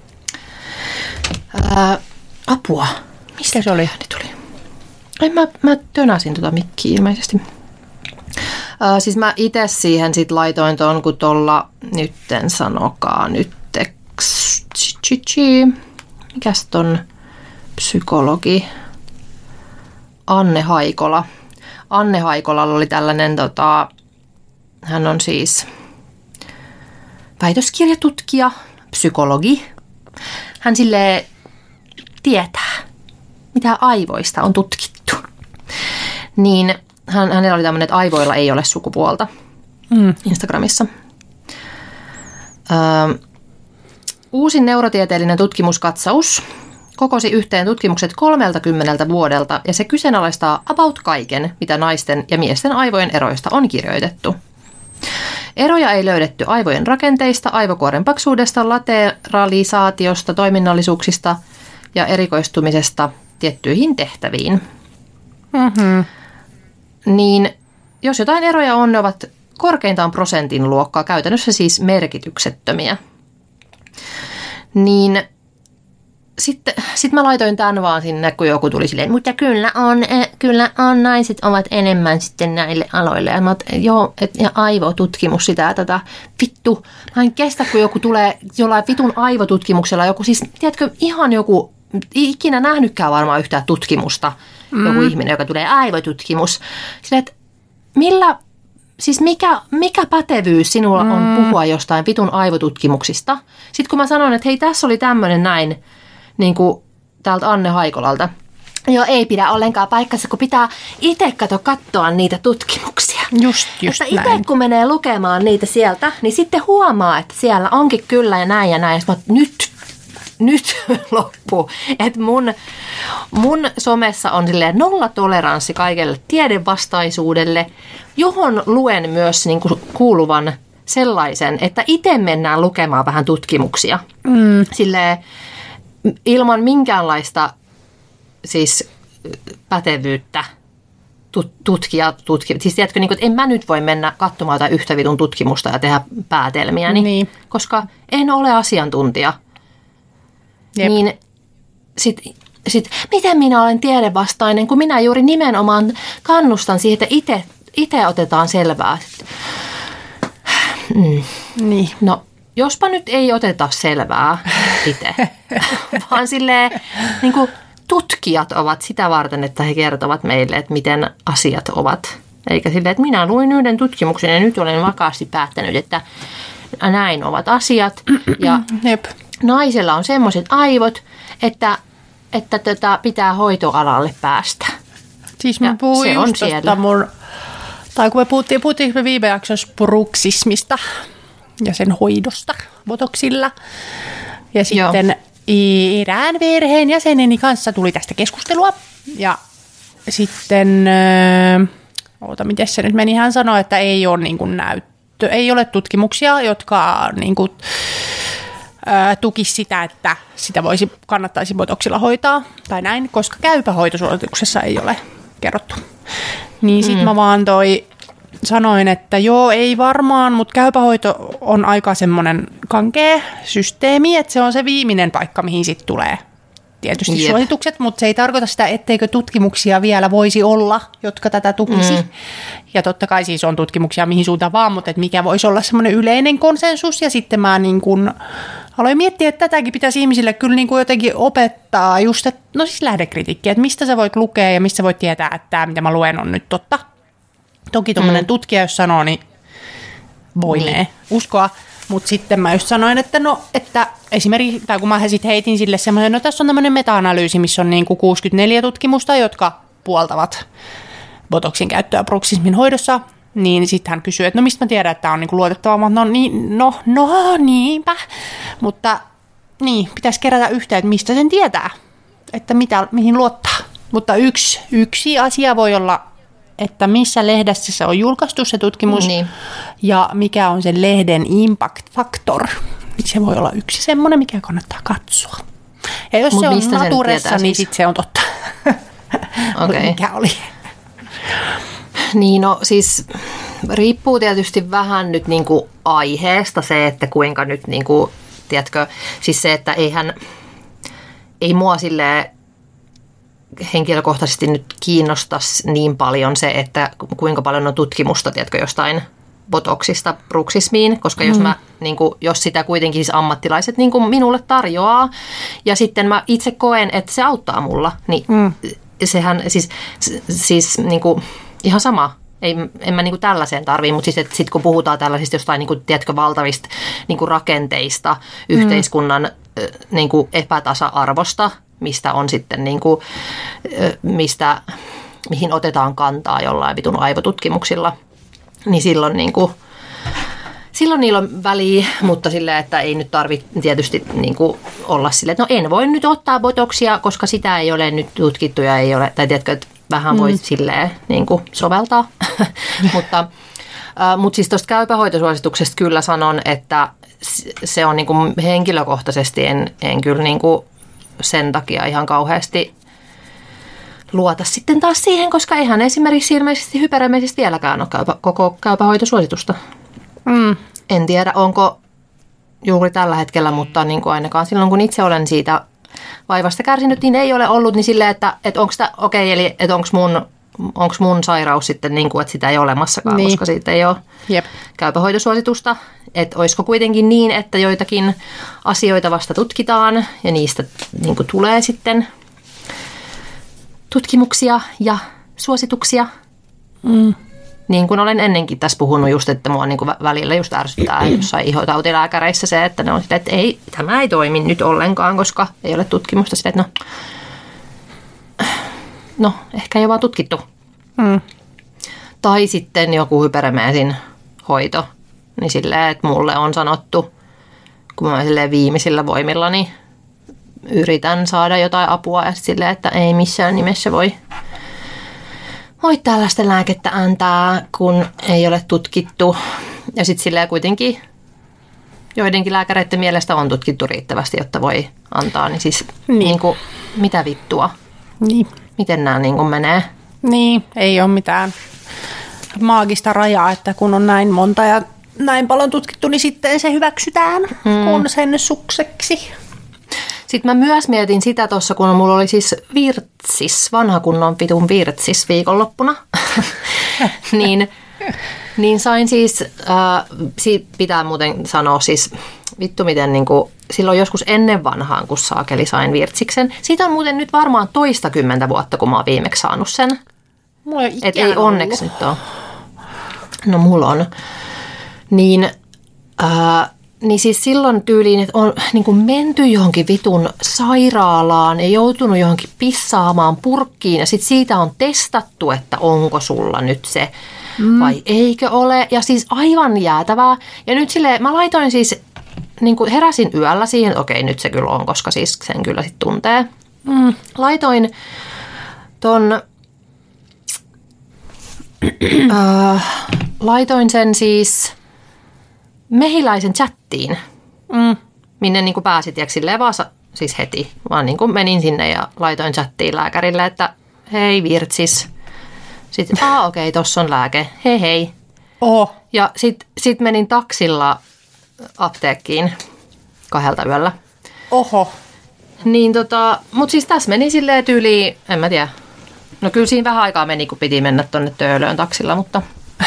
Ää, apua. Mistä se oli? Tuli? Ai mä, mä tönäsin tota mikkiä ilmeisesti. Ää, siis mä itse siihen sit laitoin ton, kun tuolla nytten sanokaa nytteks. Mikäs ton psykologi? Anne Haikola. Anne Haikolalla oli tällainen, tota, hän on siis väitöskirjatutkija, psykologi. Hän silleen tietää, mitä aivoista on tutkittu. Niin hän, hänellä oli tämmöinen, että aivoilla ei ole sukupuolta mm. Instagramissa. Ö, uusin neurotieteellinen tutkimuskatsaus kokosi yhteen tutkimukset kolmeltakymmeneltä vuodelta ja se kyseenalaistaa about kaiken, mitä naisten ja miesten aivojen eroista on kirjoitettu. Eroja ei löydetty aivojen rakenteista, aivokuoren paksuudesta, lateralisaatiosta, toiminnallisuuksista ja erikoistumisesta tiettyihin tehtäviin. Mm-hmm. Niin jos jotain eroja on, ne ovat korkeintaan prosentin luokkaa, käytännössä siis merkityksettömiä. Niin sitten sit mä laitoin tämän vaan sinne, kun joku tuli silleen, mutta kyllä on, kyllä on, naiset ovat enemmän sitten näille aloille. Ja mä oot, joo, et, ja aivotutkimus sitä ja tätä, vittu, mä en kestä, kun joku tulee jollain vitun aivotutkimuksella, joku siis, tiedätkö, ihan joku, ikinä nähnytkään varmaan yhtään tutkimusta, mm. joku ihminen, joka tulee aivotutkimus. Silleen, että millä, siis mikä, mikä pätevyys sinulla on mm. puhua jostain vitun aivotutkimuksista? Sitten kun mä sanon, että hei, tässä oli tämmöinen näin, niin kuin täältä Anne Haikolalta. Joo, ei pidä ollenkaan paikkansa, kun pitää itse kato katsoa niitä tutkimuksia. Just, just että itse kun menee lukemaan niitä sieltä, niin sitten huomaa, että siellä onkin kyllä ja näin ja näin. Ja mä, nyt, nyt loppuu. Että mun, mun somessa on silleen nollatoleranssi kaikelle tiedevastaisuudelle, johon luen myös niin kuin kuuluvan sellaisen, että itse mennään lukemaan vähän tutkimuksia. Mm. Silleen ilman minkäänlaista siis pätevyyttä tutkia, tutkia. Siis tiedätkö, niin kuin, että en mä nyt voi mennä katsomaan jotain yhtä vitun tutkimusta ja tehdä päätelmiä, niin. koska en ole asiantuntija. Jep. Niin sit, sit, miten minä olen tiedevastainen, kun minä juuri nimenomaan kannustan siihen, että itse, itse otetaan selvää. Mm. Niin. No. Jospa nyt ei oteta selvää itse, vaan silleen niin kuin tutkijat ovat sitä varten, että he kertovat meille, että miten asiat ovat. Eikä silleen, että minä luin yhden tutkimuksen ja nyt olen vakaasti päättänyt, että näin ovat asiat. Ja Jep. naisella on semmoiset aivot, että, että tätä pitää hoitoalalle päästä. Siis mä puhuin just tuosta mun, tai kun me puhuttiin, puhuttiin me viime jaksossa bruksismista ja sen hoidosta botoksilla. Ja sitten Joo. erään perheen jäseneni kanssa tuli tästä keskustelua. Ja sitten, äh, oota, miten se nyt meni, hän sanoi, että ei ole niin kuin näyttö, ei ole tutkimuksia, jotka niin kuin, äh, tukisi sitä, että sitä voisi, kannattaisi botoksilla hoitaa tai näin, koska käypähoitosuosituksessa ei ole kerrottu. Niin sit mm. mä vaan toi sanoin, että joo, ei varmaan, mutta käypähoito on aika semmoinen kankea systeemi, että se on se viimeinen paikka, mihin sitten tulee tietysti Jep. suositukset, mutta se ei tarkoita sitä, etteikö tutkimuksia vielä voisi olla, jotka tätä tukisi. Mm. Ja totta kai siis on tutkimuksia mihin suuntaan vaan, mutta että mikä voisi olla semmoinen yleinen konsensus. Ja sitten mä niin kun aloin miettiä, että tätäkin pitäisi ihmisille kyllä niin kuin jotenkin opettaa just, että no siis lähdekritiikkiä, että mistä sä voit lukea ja mistä sä voit tietää, että tämä mitä mä luen on nyt totta. Toki tuommoinen mm. tutkija, jos sanoo, niin voinee niin. uskoa. Mutta sitten mä just sanoin, että no, että esimerkiksi, tai kun mä sitten heitin sille semmoisen, no tässä on tämmöinen meta-analyysi, missä on niin kuin kuusikymmentäneljä tutkimusta, jotka puoltavat botoksin käyttöä bruxismin hoidossa, niin sitten hän kysyy, että no mistä mä tiedän, että tämä on niin kuin luotettavaa, no, niin, no, no niinpä, mutta niin, pitäisi kerätä yhteen, että mistä sen tietää, että mitä, mihin luottaa. Mutta yksi, yksi asia voi olla, että missä lehdessä se on julkaistu se tutkimus niin. ja mikä on sen lehden impact factor. Se voi olla yksi semmoinen, mikä kannattaa katsoa. Ja jos Mut se on naturessa, niin sitten se on totta. Okay. Mikä oli? Niin no siis riippuu tietysti vähän nyt niinku aiheesta se, että kuinka nyt niinku, tiedätkö, siis se, että eihän, ei mua silleen henkilökohtaisesti nyt kiinnostaisi niin paljon se, että kuinka paljon on tutkimusta, tiedätkö, jostain botoksista bruxismiin, koska mm. jos, mä, niin kuin, jos sitä kuitenkin siis ammattilaiset niin kuin minulle tarjoaa, ja sitten mä itse koen, että se auttaa mulla, niin mm. sehän siis, siis niin kuin, ihan sama. Ei, en mä niin kuin tällaiseen tarvii, mutta sitten sit kun puhutaan tällaisista jostain niin kuin, tiedätkö, valtavista niin kuin rakenteista, mm. yhteiskunnan niin kuin epätasa-arvosta, mistä on sitten niin kuin, mistä, mihin otetaan kantaa jollain vitun aivotutkimuksilla, niin silloin, niin kuin, silloin niillä on väliä, mutta silleen, että ei nyt tarvitse tietysti niin kuin olla silleen, että no en voi nyt ottaa botoksia, koska sitä ei ole nyt tutkittu ja ei ole, tai tiedätkö, että vähän voi mm. silleen niin kuin soveltaa, mutta, äh, mutta siis tuosta käypähoitosuosituksesta kyllä sanon, että se on niin kuin henkilökohtaisesti en, en kyllä niin kuin sen takia ihan kauheasti luota sitten taas siihen, koska eihän esimerkiksi ilmeisesti hyperemeisesti vieläkään ole käypä, koko käypähoitosuositusta. Mm. En tiedä, onko juuri tällä hetkellä, mutta niin kuin ainakaan silloin, kun itse olen siitä vaivasta kärsinyt, niin ei ole ollut niin silleen, että, että onko tämä, okei, eli että onko mun, onko mun sairaus sitten niin kuin, että sitä ei ole olemassakaan, niin. koska siitä ei ole Jep. käypähoitosuositusta. Että olisiko kuitenkin niin, että joitakin asioita vasta tutkitaan ja niistä niin kuin tulee sitten tutkimuksia ja suosituksia. Mm. Niin kuin olen ennenkin tässä puhunut just, että mua niin kuin välillä just ärsyttää jossain ihotautilääkäreissä se, että ne on sitä, että ei, tämä ei toimi nyt ollenkaan, koska ei ole tutkimusta sitä, että no, no ehkä ei ole vaan tutkittu. Mm. Tai sitten joku hyperemeesin hoito, niin silleen, että mulle on sanottu, kun mä silleen viimeisillä voimillani yritän saada jotain apua ja silleen, että ei missään nimessä voi voi tällaista lääkettä antaa, kun ei ole tutkittu. Ja sitten silleen kuitenkin joidenkin lääkäreiden mielestä on tutkittu riittävästi, jotta voi antaa. Niin siis niin. Niin kuin, mitä vittua? Niin. Miten nämä niin kuin menee? Niin, ei ole mitään maagista rajaa, että kun on näin monta ja näin paljon tutkittu, niin sitten se hyväksytään hmm. konsensukseksi. Sitten mä myös mietin sitä tuossa, kun mulla oli siis virtsis, vanha kunnon pitun virtsis viikonloppuna, niin, niin sain siis, äh, siitä pitää muuten sanoa siis, vittu miten niin kuin, silloin joskus ennen vanhaan, kun saakeli sain virtsiksen. Siitä on muuten nyt varmaan toista kymmentä vuotta, kun mä oon viimeksi saanut sen. Mulla ei Et ei onneksi nyt ole. No mulla on. Niin... Äh, Niin siis silloin tyyliin, että on niin kuin menty johonkin vitun sairaalaan ja joutunut johonkin pissaamaan purkkiin ja sitten siitä on testattu, että onko sulla nyt se mm. vai eikö ole. Ja siis aivan jäätävää. Ja nyt silleen, mä laitoin siis, niin kuin heräsin yöllä siihen, okei nyt se kyllä on, koska siis sen kyllä sitten tuntee. Mm. Laitoin ton, äh, laitoin sen siis... Mehiläisen chattiin, mm. minne niin kuin pääsi tiiäks, silleen vaan siis heti. Vaan niin kuin menin sinne ja laitoin chattiin lääkärille, että hei virtsis, Sitten, aa okei, okay, tossa on lääke, hei hei. Oho. Ja sitten sit menin taksilla apteekkiin kahdelta yöllä. Oho. Niin tota, mut siis tässä meni silleen tyyliin, en mä tiedä. No kyllä siinä vähän aikaa meni, kun piti mennä tonne Töölöön taksilla, mutta...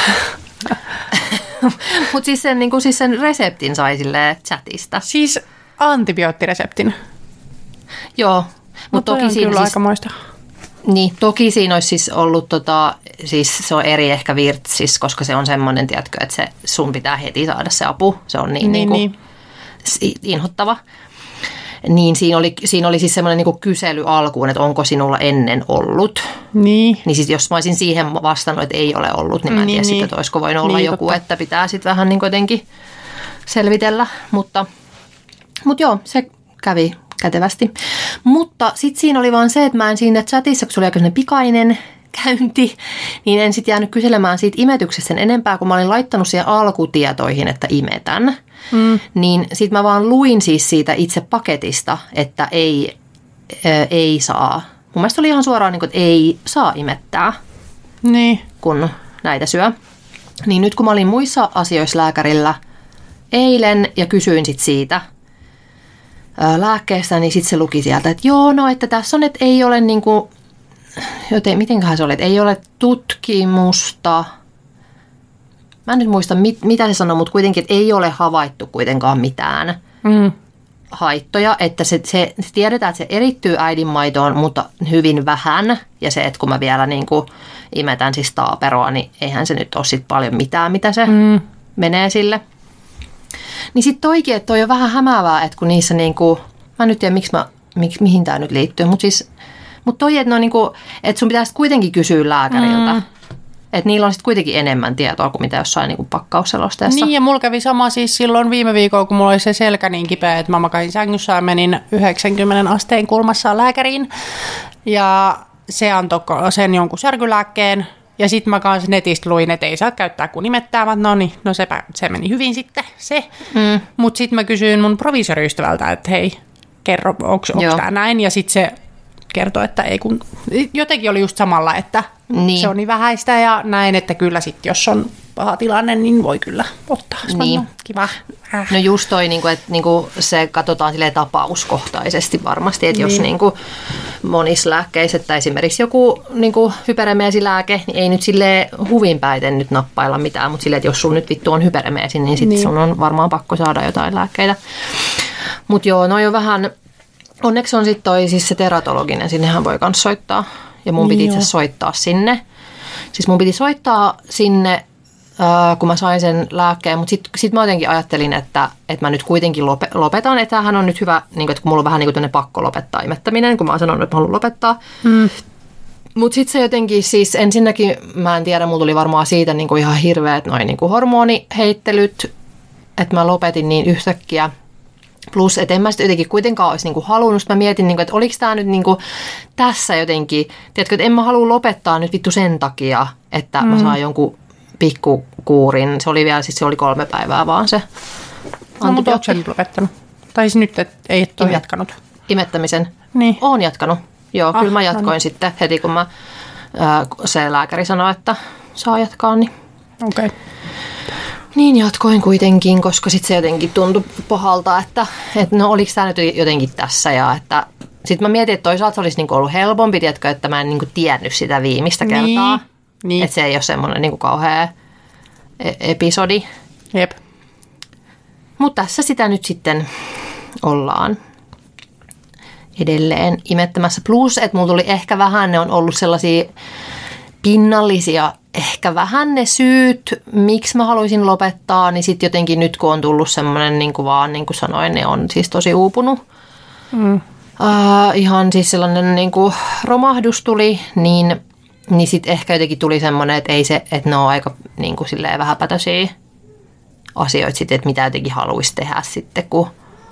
Mutta siis, niin siis sen reseptin sai silleen chatista. Siis antibioottireseptin? Joo. Mutta toki siinä kyllä siis, aikamoista. Niin, toki siinä olisi siis ollut, tota, siis se on eri ehkä virtsis, koska se on semmoinen, tiedätkö, että se, sun pitää heti saada se apu. Se on niin, niin, niin kuin, inhottava. Niin siinä oli, siinä oli siis semmoinen niin kuin kysely alkuun, että onko sinulla ennen ollut. Niin. Niin sit jos mä olisin siihen vastannut, että ei ole ollut, niin mä en niin, tiedä niin. sitten, että olisiko voinut olla niin, joku, totta. Että pitää sitten vähän niin kuin jotenkin selvitellä. Mutta, mutta joo, se kävi kätevästi. Mutta sitten siinä oli vaan se, että mä en siinä chatissa, kun se oli aika pikainen käynti, niin en sitten jäänyt kyselemään siitä imetyksestä sen enempää, kun mä olin laittanut siihen alkutietoihin, että imetän. Mm. Niin sitten mä vaan luin siis siitä itse paketista, että ei, ää, ei saa. Mun mielestä oli ihan suoraan, että ei saa imettää, niin. kun näitä syö. Niin nyt kun mä olin muissa asioissa lääkärillä eilen ja kysyin sit siitä ää, lääkkeestä, niin sitten se luki sieltä, että joo, no että tässä on, että ei ole niinku, joten mitenköhän se oli, että ei ole tutkimusta. Mä en nyt muista, mit, mitä se sanoi, mutta kuitenkin, että ei ole havaittu kuitenkaan mitään mm. haittoja. Että se, se, se tiedetään, että se erittyy äidinmaitoon, mutta hyvin vähän. Ja se, että kun mä vielä niin kuin imetän siis taaperoa, niin eihän se nyt ole sit paljon mitään, mitä se mm. menee sille. Niin sitten toikin, että toi on vähän hämäävää, että kun niissä niin kuin, mä en nyt tiedä, miksi mä, mi, mihin tämä nyt liittyy, mutta siis, mutta toi, että, no niin kuin, että sun pitäisi kuitenkin kysyä lääkäriltä. Mm. Että niillä on sitten kuitenkin enemmän tietoa kuin mitä jossain niin kuin pakkausselosteessa. Niin, ja mulla kävi sama siis silloin viime viikolla, kun mulla oli se selkä niin kipeä, että mä makasin sängyssä ja menin yhdeksänkymmentä asteen kulmassa lääkäriin. Ja se antoi sen jonkun särkylääkkeen. Ja sitten mä kanssa netistä luin, että ei saa käyttää kuin imettää. No niin, no sepä, se meni hyvin sitten se. Mm. Mutta sitten mä kysyin mun proviisoriystävältä, että hei, kerro, onko tämä näin? Ja sitten se kertoi, että ei kun, jotenkin oli just samalla, että niin. Se on niin vähäistä ja näin, että kyllä sitten jos on paha tilanne, niin voi kyllä ottaa. Niin. No, kiva. Äh. No just toi, että se katsotaan silleen tapauskohtaisesti varmasti, että niin. Jos niin kuin monissa lääkkeissä, että esimerkiksi joku niin hyperemeesilääke, niin ei nyt silleen huvinpäiten nyt nappailla mitään, mutta silleen, että jos sun nyt vittu on hyperemeesi, niin sitten niin. Sun on varmaan pakko saada jotain lääkkeitä. Mutta joo, no jo vähän, onneksi on sitten toi siis se teratologinen, sinnehän voi myös soittaa. Ja mun piti itse soittaa sinne. Siis mun piti soittaa sinne, äh, kun mä sain sen lääkkeen, mutta sitten sit mä jotenkin ajattelin, että, että mä nyt kuitenkin lopetan. Että tämähän on nyt hyvä, niin että kun mulla on vähän niin kuin pakko lopettaa imettäminen, kun mä oon sanonut, että mä haluan lopettaa. Mm. Mutta sitten se jotenkin, siis ensinnäkin, mä en tiedä, mulla tuli varmaan siitä niin kuin ihan hirveät noin niin kuin hormoniheittelyt, että mä lopetin niin yhtäkkiä. Plus, että en mä sitten jotenkin kuitenkaan olisi niinku halunnut. Mä mietin, niinku, että oliko tämä nyt niinku tässä jotenkin, tiedätkö, että en mä halua lopettaa nyt vittu sen takia, että mm. mä saan jonkun pikkukuurin. Se oli vielä, siis se oli kolme päivää vaan se no, mutta ootko sä nyt lopettanut? Tai siis nyt, että ei ole jatkanut? Imettämisen? Niin. Oon jatkanut. Joo, ah, kyllä mä jatkoin no niin. Sitten heti, kun mä, ää, se lääkäri sanoi, että saa jatkaa. Niin. Okei. Okay. Niin jatkoin kuitenkin, koska sitten se jotenkin tuntui pahalta, että, että no oliko tämä nyt jotenkin tässä. Ja että sitten mä mietin, että toisaalta se olisi niinku ollut helpompi, tiedätkö, että mä en niinku tiennyt sitä viimeistä kertaa. Niin, niin. Että se ei ole semmoinen niinku kauhea episodi. Jep. Mutta tässä sitä nyt sitten ollaan edelleen imettämässä. Plus, että mulla tuli ehkä vähän, ne on ollut sellaisia pinnallisia, ehkä vähän ne syyt, miksi mä haluaisin lopettaa, niin sitten jotenkin nyt kun on tullut semmoinen, niin kuin vaan niin kuin sanoin, ne on siis tosi uupunut. Mm. Uh, ihan siis sellainen niin kuin romahdus tuli, niin, niin sitten ehkä jotenkin tuli semmoinen, että ei se, että ne on aika niin kuin silleen vähäpätöisiä asioita sitten, että mitä jotenkin haluaisi tehdä sitten, kun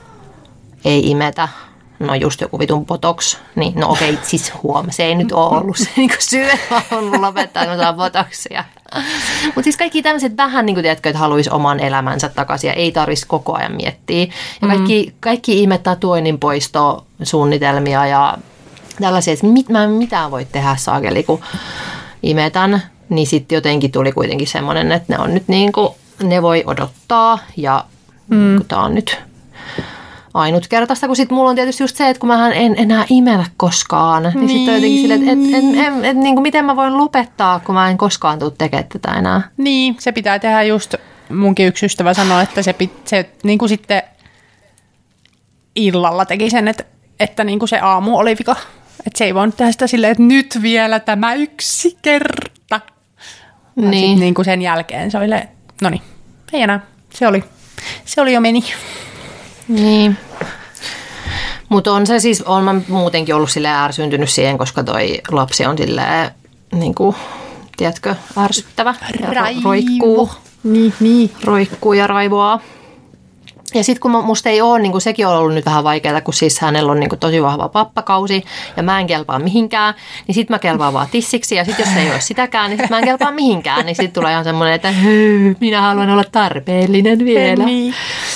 ei imetä. No just joku vitun botox, niin no okei, siis huoma, se ei nyt ole ollut se niin syy, että on lopettaa, kun saa botoxia. Mutta siis kaikki tämmöiset vähän, niin kuin tiedätkö, että haluaisi oman elämänsä takaisin ja ei tarvitsisi koko ajan miettiä. Ja kaikki, mm. kaikki imettä tuoinnin poistosuunnitelmia ja tällaisia, että mit, mä en mitään voi tehdä saakeli, kun imetän, niin sitten jotenkin tuli kuitenkin semmoinen, että ne on nyt niin kuin, ne voi odottaa ja mm. tämä on nyt ainutkertaista, kun sitten mulla on tietysti just se, että kun mä en enää imetä koskaan, niin, niin sitten on jotenkin silleen, että et, et, et, et, niin kuin miten mä voin lopettaa, kun mä en koskaan tule tekemään tätä enää. Niin, se pitää tehdä just, munkin yksi ystävä sanoi, että se, se niin kuin sitten illalla teki sen, että, että niin kuin se aamu oli vika. Että se ei voinut tehdä sitä silleen, että nyt vielä tämä yksi kerta. Niin. Sitten niin kuin sen jälkeen se oli, no niin, ei enää, se oli, se oli jo meni. Niin. Mutta on se siis, on mä muutenkin ollut silleen ärsyntynyt siihen, koska toi lapsi on silleen, niin kuin, tiedätkö, ärsyttävä. Raivo. Roikkuu. Niin, niin. Roikkuu ja raivoaa. Ja sitten kun musta ei ole, niin sekin on ollut nyt vähän vaikeaa, kun siis hänellä on niin tosi vahva pappakausi ja mä en kelpaa mihinkään, niin sitten mä kelpaan vaan tissiksi ja sitten jos ei ole sitäkään, niin sitten mä en kelpaa mihinkään, niin sitten tulee ihan semmoinen, että minä haluan olla tarpeellinen vielä. Niin.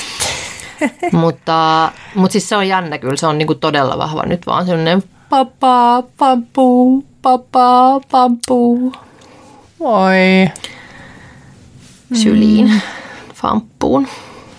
mutta, mutta siis se on jännä kyllä, se on niin todella vahva nyt vaan semmoinen pappa, pampu, pappa, pampu. Voi. Syliin, mm. famppuun.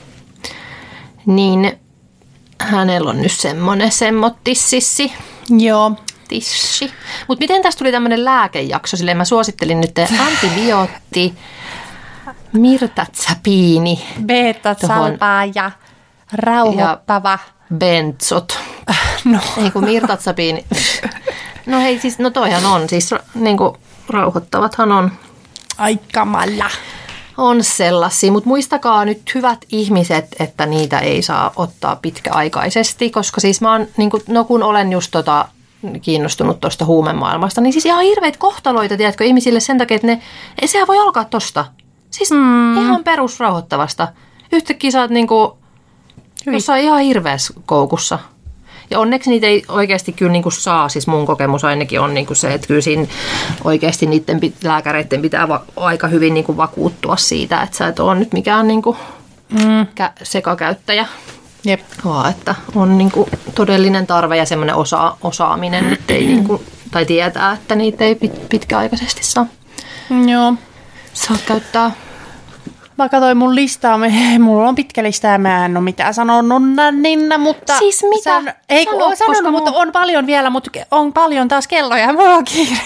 Niin hänellä on nyt semmoinen semmottississi. Joo. Tissi. Mutta miten tästä tuli tämmöinen lääkejakso? Silleen mä suosittelin nyt antibiootti, mirtazapini. Beta-salpaa ja rauhoittava. Ja benzot. No. Ei kun mirtazapini. No hei siis, no toihan on. Siis niinku rauhoittavathan on. Ai kamala. On sellaisia, mutta muistakaa nyt hyvät ihmiset, että niitä ei saa ottaa pitkäaikaisesti, koska siis mä oon, niin kun, no kun olen just tota, kiinnostunut tuosta huumemaailmasta, niin siis ihan hirveitä kohtaloita, tiedätkö, ihmisille sen takia, että ne, sehän voi alkaa tosta. Siis mm. ihan perusrauhoittavasta. Yhtäkkiä sä oot niinku, jossain ihan hirveässä koukussa. Ja onneksi niitä ei oikeasti kyllä niin kuin saa, siis mun kokemus ainakin on niin kuin se, että kyllä siinä oikeasti niiden lääkäreiden pitää va- aika hyvin niin kuin vakuuttua siitä, että sä et ole nyt mikään niin kuin mm. kä- sekakäyttäjä. Jep. Vaan että on niin kuin todellinen tarve ja semmoinen osa- osaaminen, että ei niin kuin, tai tietää, että niitä ei pit- pitkäaikaisesti saa, Joo. saa käyttää. Mä katsoin mun listaa, mulla on pitkä lista ja mä en ole mitään sanonut Ninna, mutta... Siis mitä? On, ei kun Sano, ole sanonut, mun... mutta on paljon vielä, mutta on paljon taas kelloja ja mulla on kiire.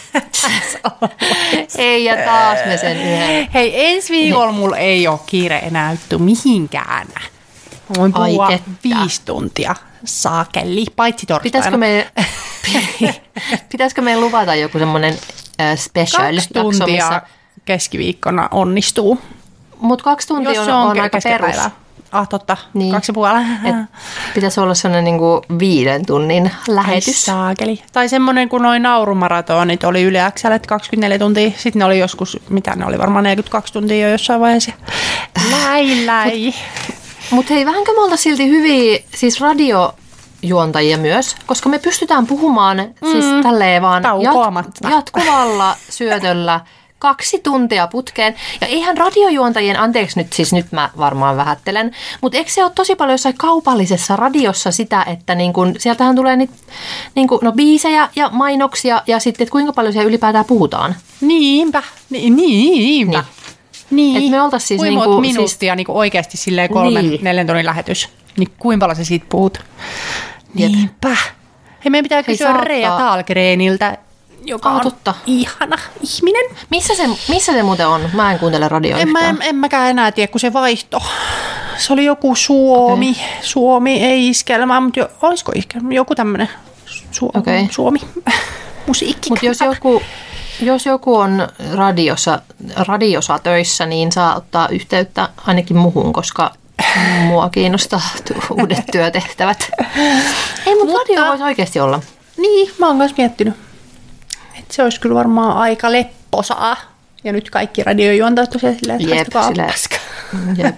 Ei ja taas me sen yhden. Hei, ensi viikolla mulla ei ole kiire enää ytty mihinkään. Voin puhua Ai, viisi tuntia saakeli, paitsi torstaina. Pitäisikö me, pitäisikö me luvata joku semmoinen uh, special Kaksi tuntia missä... keskiviikkona onnistuu. Mutta kaksi tuntia on, on, on aika perus. Ah, totta. Niin. Kaksi ja puolella. Pitäisi olla sellainen niinku viiden tunnin lähetys. Saakeli. Tai semmoinen, kun noi naurumaratonit oli Yle X:llä, kaksikymmentäneljä tuntia. Sitten ne oli joskus, mitä ne oli, varmaan neljäkymmentäkaksi tuntia jo jossain vaiheessa. Läi, läi. Mutta mut hei, vähänkö me oltaisiin silti hyviä, siis radiojuontajia myös, koska me pystytään puhumaan mm. siis tälleen vaan jat- jatkuvalla syötöllä. Kaksi tuntia putkeen. Ja eihän radiojuontajien, anteeksi nyt, siis nyt mä varmaan vähättelen, mutta eikö se ole tosi paljon jossain kaupallisessa radiossa sitä, että niin kun, sieltähän tulee niitä niin kun, no, biisejä ja mainoksia ja sitten, että kuinka paljon siellä ylipäätään puhutaan. Niinpä, Ni- niinpä. Niin. Niin. Että me oltaisiin siis kuinka niin kuin, minuuttia siis... niin oikeasti silleen kolmen, niin. neljän tunnin lähetys. Niin kuinka paljon sä siitä puhut? Jep. Niinpä. Hei, meidän pitää kysyä Hei, Rea Thalgreniltä, joka ah, on totta. ihana ihminen. Missä se, missä se muuten on? Mä en kuuntele radioa en, yhtään. Mä, en, en mäkään enää tiedä, kun se vaihto. Se oli joku Suomi. Okay. Suomi, ei iskelmää, mutta jo, olisiko iskelmää? Joku tämmöinen Su- okay. Suomi musiikki. Mutta jos joku, jos joku on radiossa, radiossa töissä, niin saa ottaa yhteyttä ainakin muhun, koska mua kiinnostaa uudet työtehtävät. Ei, mutta radio voisi oikeasti olla. Niin, mä oon myös miettinyt. Että se olisi kyllä varmaan aika lepposaa. Ja nyt kaikki radiojuontajat tosiaan silleen, että haistakaa paska. Jep.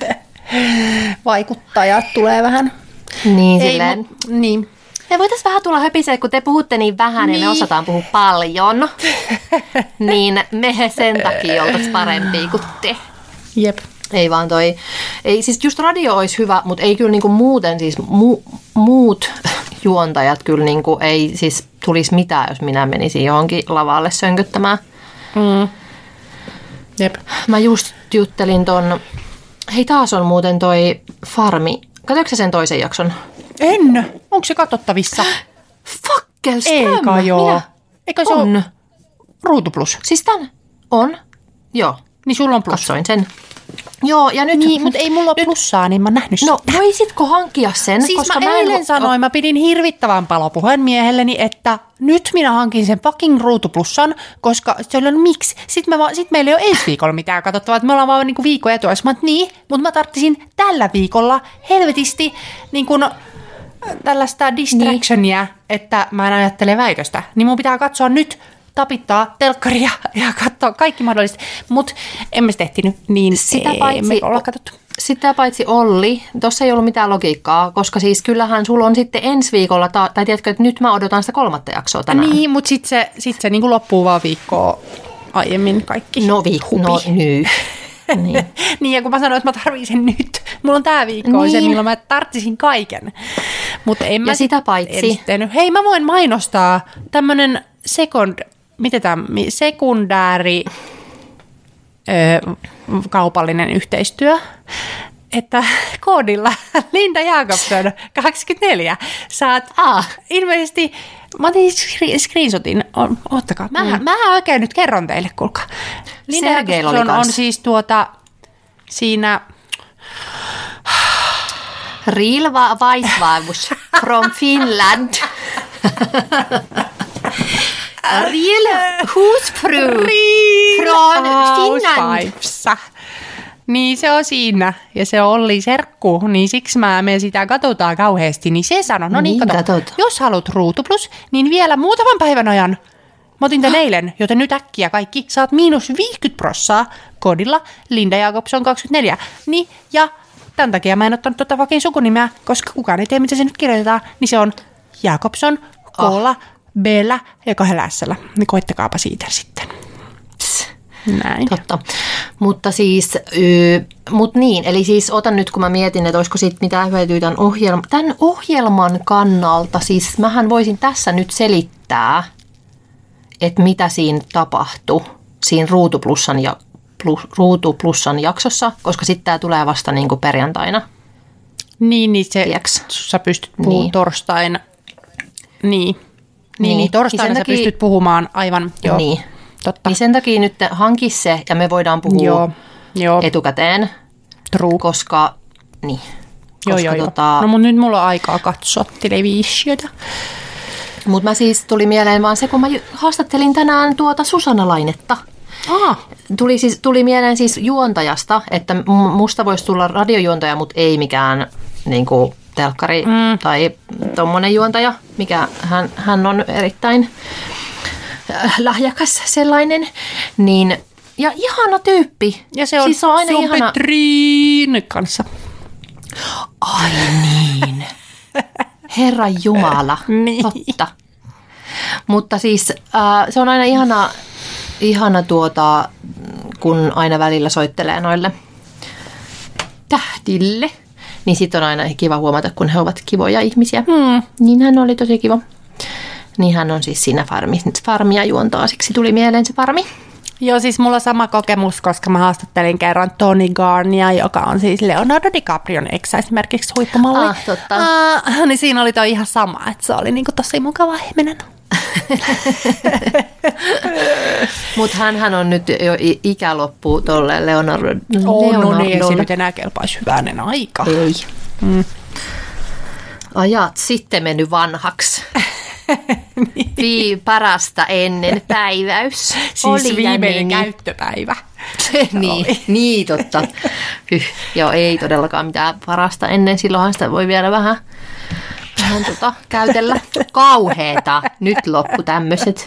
Vaikuttajat tulee vähän. Niin, Ei, silleen. Mu- niin. Me voitaisiin vähän tulla höpisee, kun te puhutte niin vähän niin. ja me osataan puhua paljon. Niin me sen takia oltaisiin parempia kuin te. Jep. Ei vaan toi, ei, siis just radio olisi hyvä, mutta ei kyllä niinku muuten siis mu, muut juontajat kyllä niinku ei siis tulisi mitään, jos minä menisin johonkin lavalle sönköttämään. Mm. Jep. Mä just juttelin ton, hei taas on muuten toi Farmi. Katsoitko sä sen toisen jakson? En. Onko se katsottavissa? Fakkelström. Eikä joo. Minä? Eikö se on. ole Ruutu Plus? Siis tän on. Joo. Niin sulla on plus. Katsoin sen. Joo, ja nyt... Niin, mutta ei mulla ole plussaa, niin mä oon nähnyt No, voisitko hankkia sen? Siis koska mä, mä eilen en... sanoin, mä pidin hirvittävän palopuheen miehelleni, että nyt minä hankin sen fucking Ruutuplussan, koska se oli, miksi? Sitten, mä, sit meillä ei ole ensi viikolla mitään katsottavaa, että me ollaan vaan niinku viikko etuajassa. Mä oon, niin, mutta mä tarttisin tällä viikolla helvetisti niin kun, tällaista distractionia, niin. Että mä en ajattele väitöstä. Niin mun pitää katsoa nyt, tapittaa telkkaria ja katsoa kaikki mahdollista. Mutta emme se tehtinyt, niin sitä paitsi olla katsottu. Sitä paitsi Olli, tuossa ei ollut mitään logiikkaa, koska siis kyllähän sulla on sitten ensi viikolla, ta- tai tiedätkö, että nyt mä odotan sitä kolmatta jaksoa tänään. Niin, mutta sitten se, sit se niinku loppuu vaan viikkoa aiemmin kaikki. No viikko, no nyt. Niin. Niin, ja kun mä sanoin, että mä tarvitsen sen nyt. Mulla on tää viikko niin. Se, milloin mä tarttisin kaiken. Mutta en mä ja sitä paitsi. Hei, mä voin mainostaa tämmönen sekund, miten tämä, sekundääri ö, kaupallinen yhteistyö, että koodilla Linda Jacobson kaksikymmentäneljä saat ah. ilmeisesti, mä otin screenshotin, ottakaa, mä, mm. mä oikein nyt kerron teille, kuulkaa. Linda Jacobson on siis tuota siinä Real Weisswurst from Finland. Real husfru from Finland. Niin se on siinä. Ja se Olli serkku, niin siksi mä me sitä katsotaan kauheasti. Niin se sanoi, no niin, niin kato, jos haluat Ruutu Plus, niin vielä muutaman päivän ajan. Mä otin tän eilen, joten nyt äkkiä kaikki saat miinus viisikymmentä prossaa koodilla Linda Jacobson kaksikymmentäneljä. Niin, ja tämän takia mä en ottanut tuota vakin sukunimeä, koska kukaan ei tiedä, mitä se nyt kirjoitetaan. Niin se on Jacobson, Koola, oh. B:llä ja kahdella S:llä. Niin koittakaapa siitä sitten. Näin. Totta. Mutta siis, yy, mut niin, eli siis otan nyt, kun mä mietin, että olisiko siitä mitään hyötyä tämän ohjelman, tämän ohjelman kannalta, siis mähän voisin tässä nyt selittää, että mitä siinä tapahtui siinä Ruutu Plusan, ja, plus, Ruutu Plusan jaksossa, koska sitten tämä tulee vasta niin kuin perjantaina. Niin, niin se, sä pystyt puhumaan niin. torstain. Niin, niin, niin torstaina niin sä takia, pystyt puhumaan aivan, joo. Niin. Totta. Niin sen takia nyt hanki se ja me voidaan puhua joo, joo. etukäteen, True. koska niin. Joo, koska joo, tota, joo. No mun nyt mulla on aikaa katsoa televisiota. Mutta mä siis tuli mieleen vaan se, kun mä haastattelin tänään tuota Susanna Lainetta. Ah. Tuli, siis, tuli mieleen siis juontajasta, että musta voisi tulla radiojuontaja, mutta ei mikään niin kuin telkkari mm. tai tommonen juontaja, mikä hän, hän on erittäin lahjakas sellainen, niin, ja ihana tyyppi. Ja se on, siis on aina ihana Triin kanssa. Ai niin. Herra Jumala. Niin. Totta. Mutta siis äh, se on aina ihana, ihana tuota, kun aina välillä soittelee noille tähdille, niin sitten on aina kiva huomata, kun he ovat kivoja ihmisiä. Hmm. Niin hän oli tosi kiva. Niin hän on siis siinä farmi, farmia juontaa, siksi tuli mieleen se farmi. Joo, siis mulla sama kokemus, koska mä haastattelin kerran Tony Garnia, joka on siis Leonardo DiCaprion eksä esimerkiksi huippumalli. Ah, totta. Ah, niin siinä oli toi ihan sama, että se oli niinku tosi mukava ihminen. Mutta hänhän on nyt jo ikä loppu tolle Leonardo. Oh, no niin, ei se nyt enää kelpaisi hyvänen aika. Ei. Mm. Ajat sitten mennyt vanhaksi. niin. Parasta ennen päiväys. Siis oli viimeinen niin. Käyttöpäivä. niin, niin, totta. Hyh, joo, ei todellakaan mitään parasta ennen. Silloinhan sitä voi vielä vähän, vähän tota, käytellä. Kauheeta. Nyt loppu tämmöiset.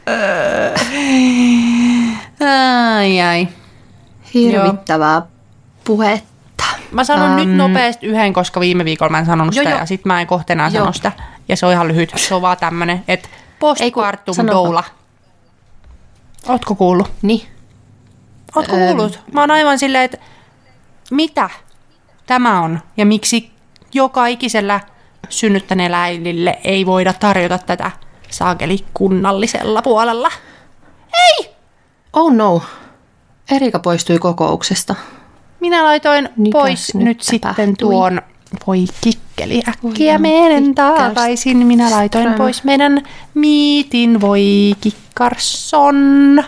ai ai. Hirvittävää joo. Puhetta. Mä sanon um, nyt nopeasti yhden, koska viime viikolla mä en sanonut jo, sitä jo. Ja sit mä en kohta enää sano sitä. Ja se on ihan lyhyt. Se on vaan tämmönen, että postpartum doula. Ootko kuullut? Niin. Ootko öö. kuullut? Mä oon aivan silleen, että mitä tämä on ja miksi joka ikisellä synnyttäneellä äidille ei voida tarjota tätä saakeli kunnallisella puolella. Ei! Oh no, Erika poistui kokouksesta. Minä laitoin Mikäs pois nyt, nyt sitten tuon, voi kikkeli, äkkiä menen takaisin. Minä laitoin Ström. pois meidän miitin, voi kikkarson.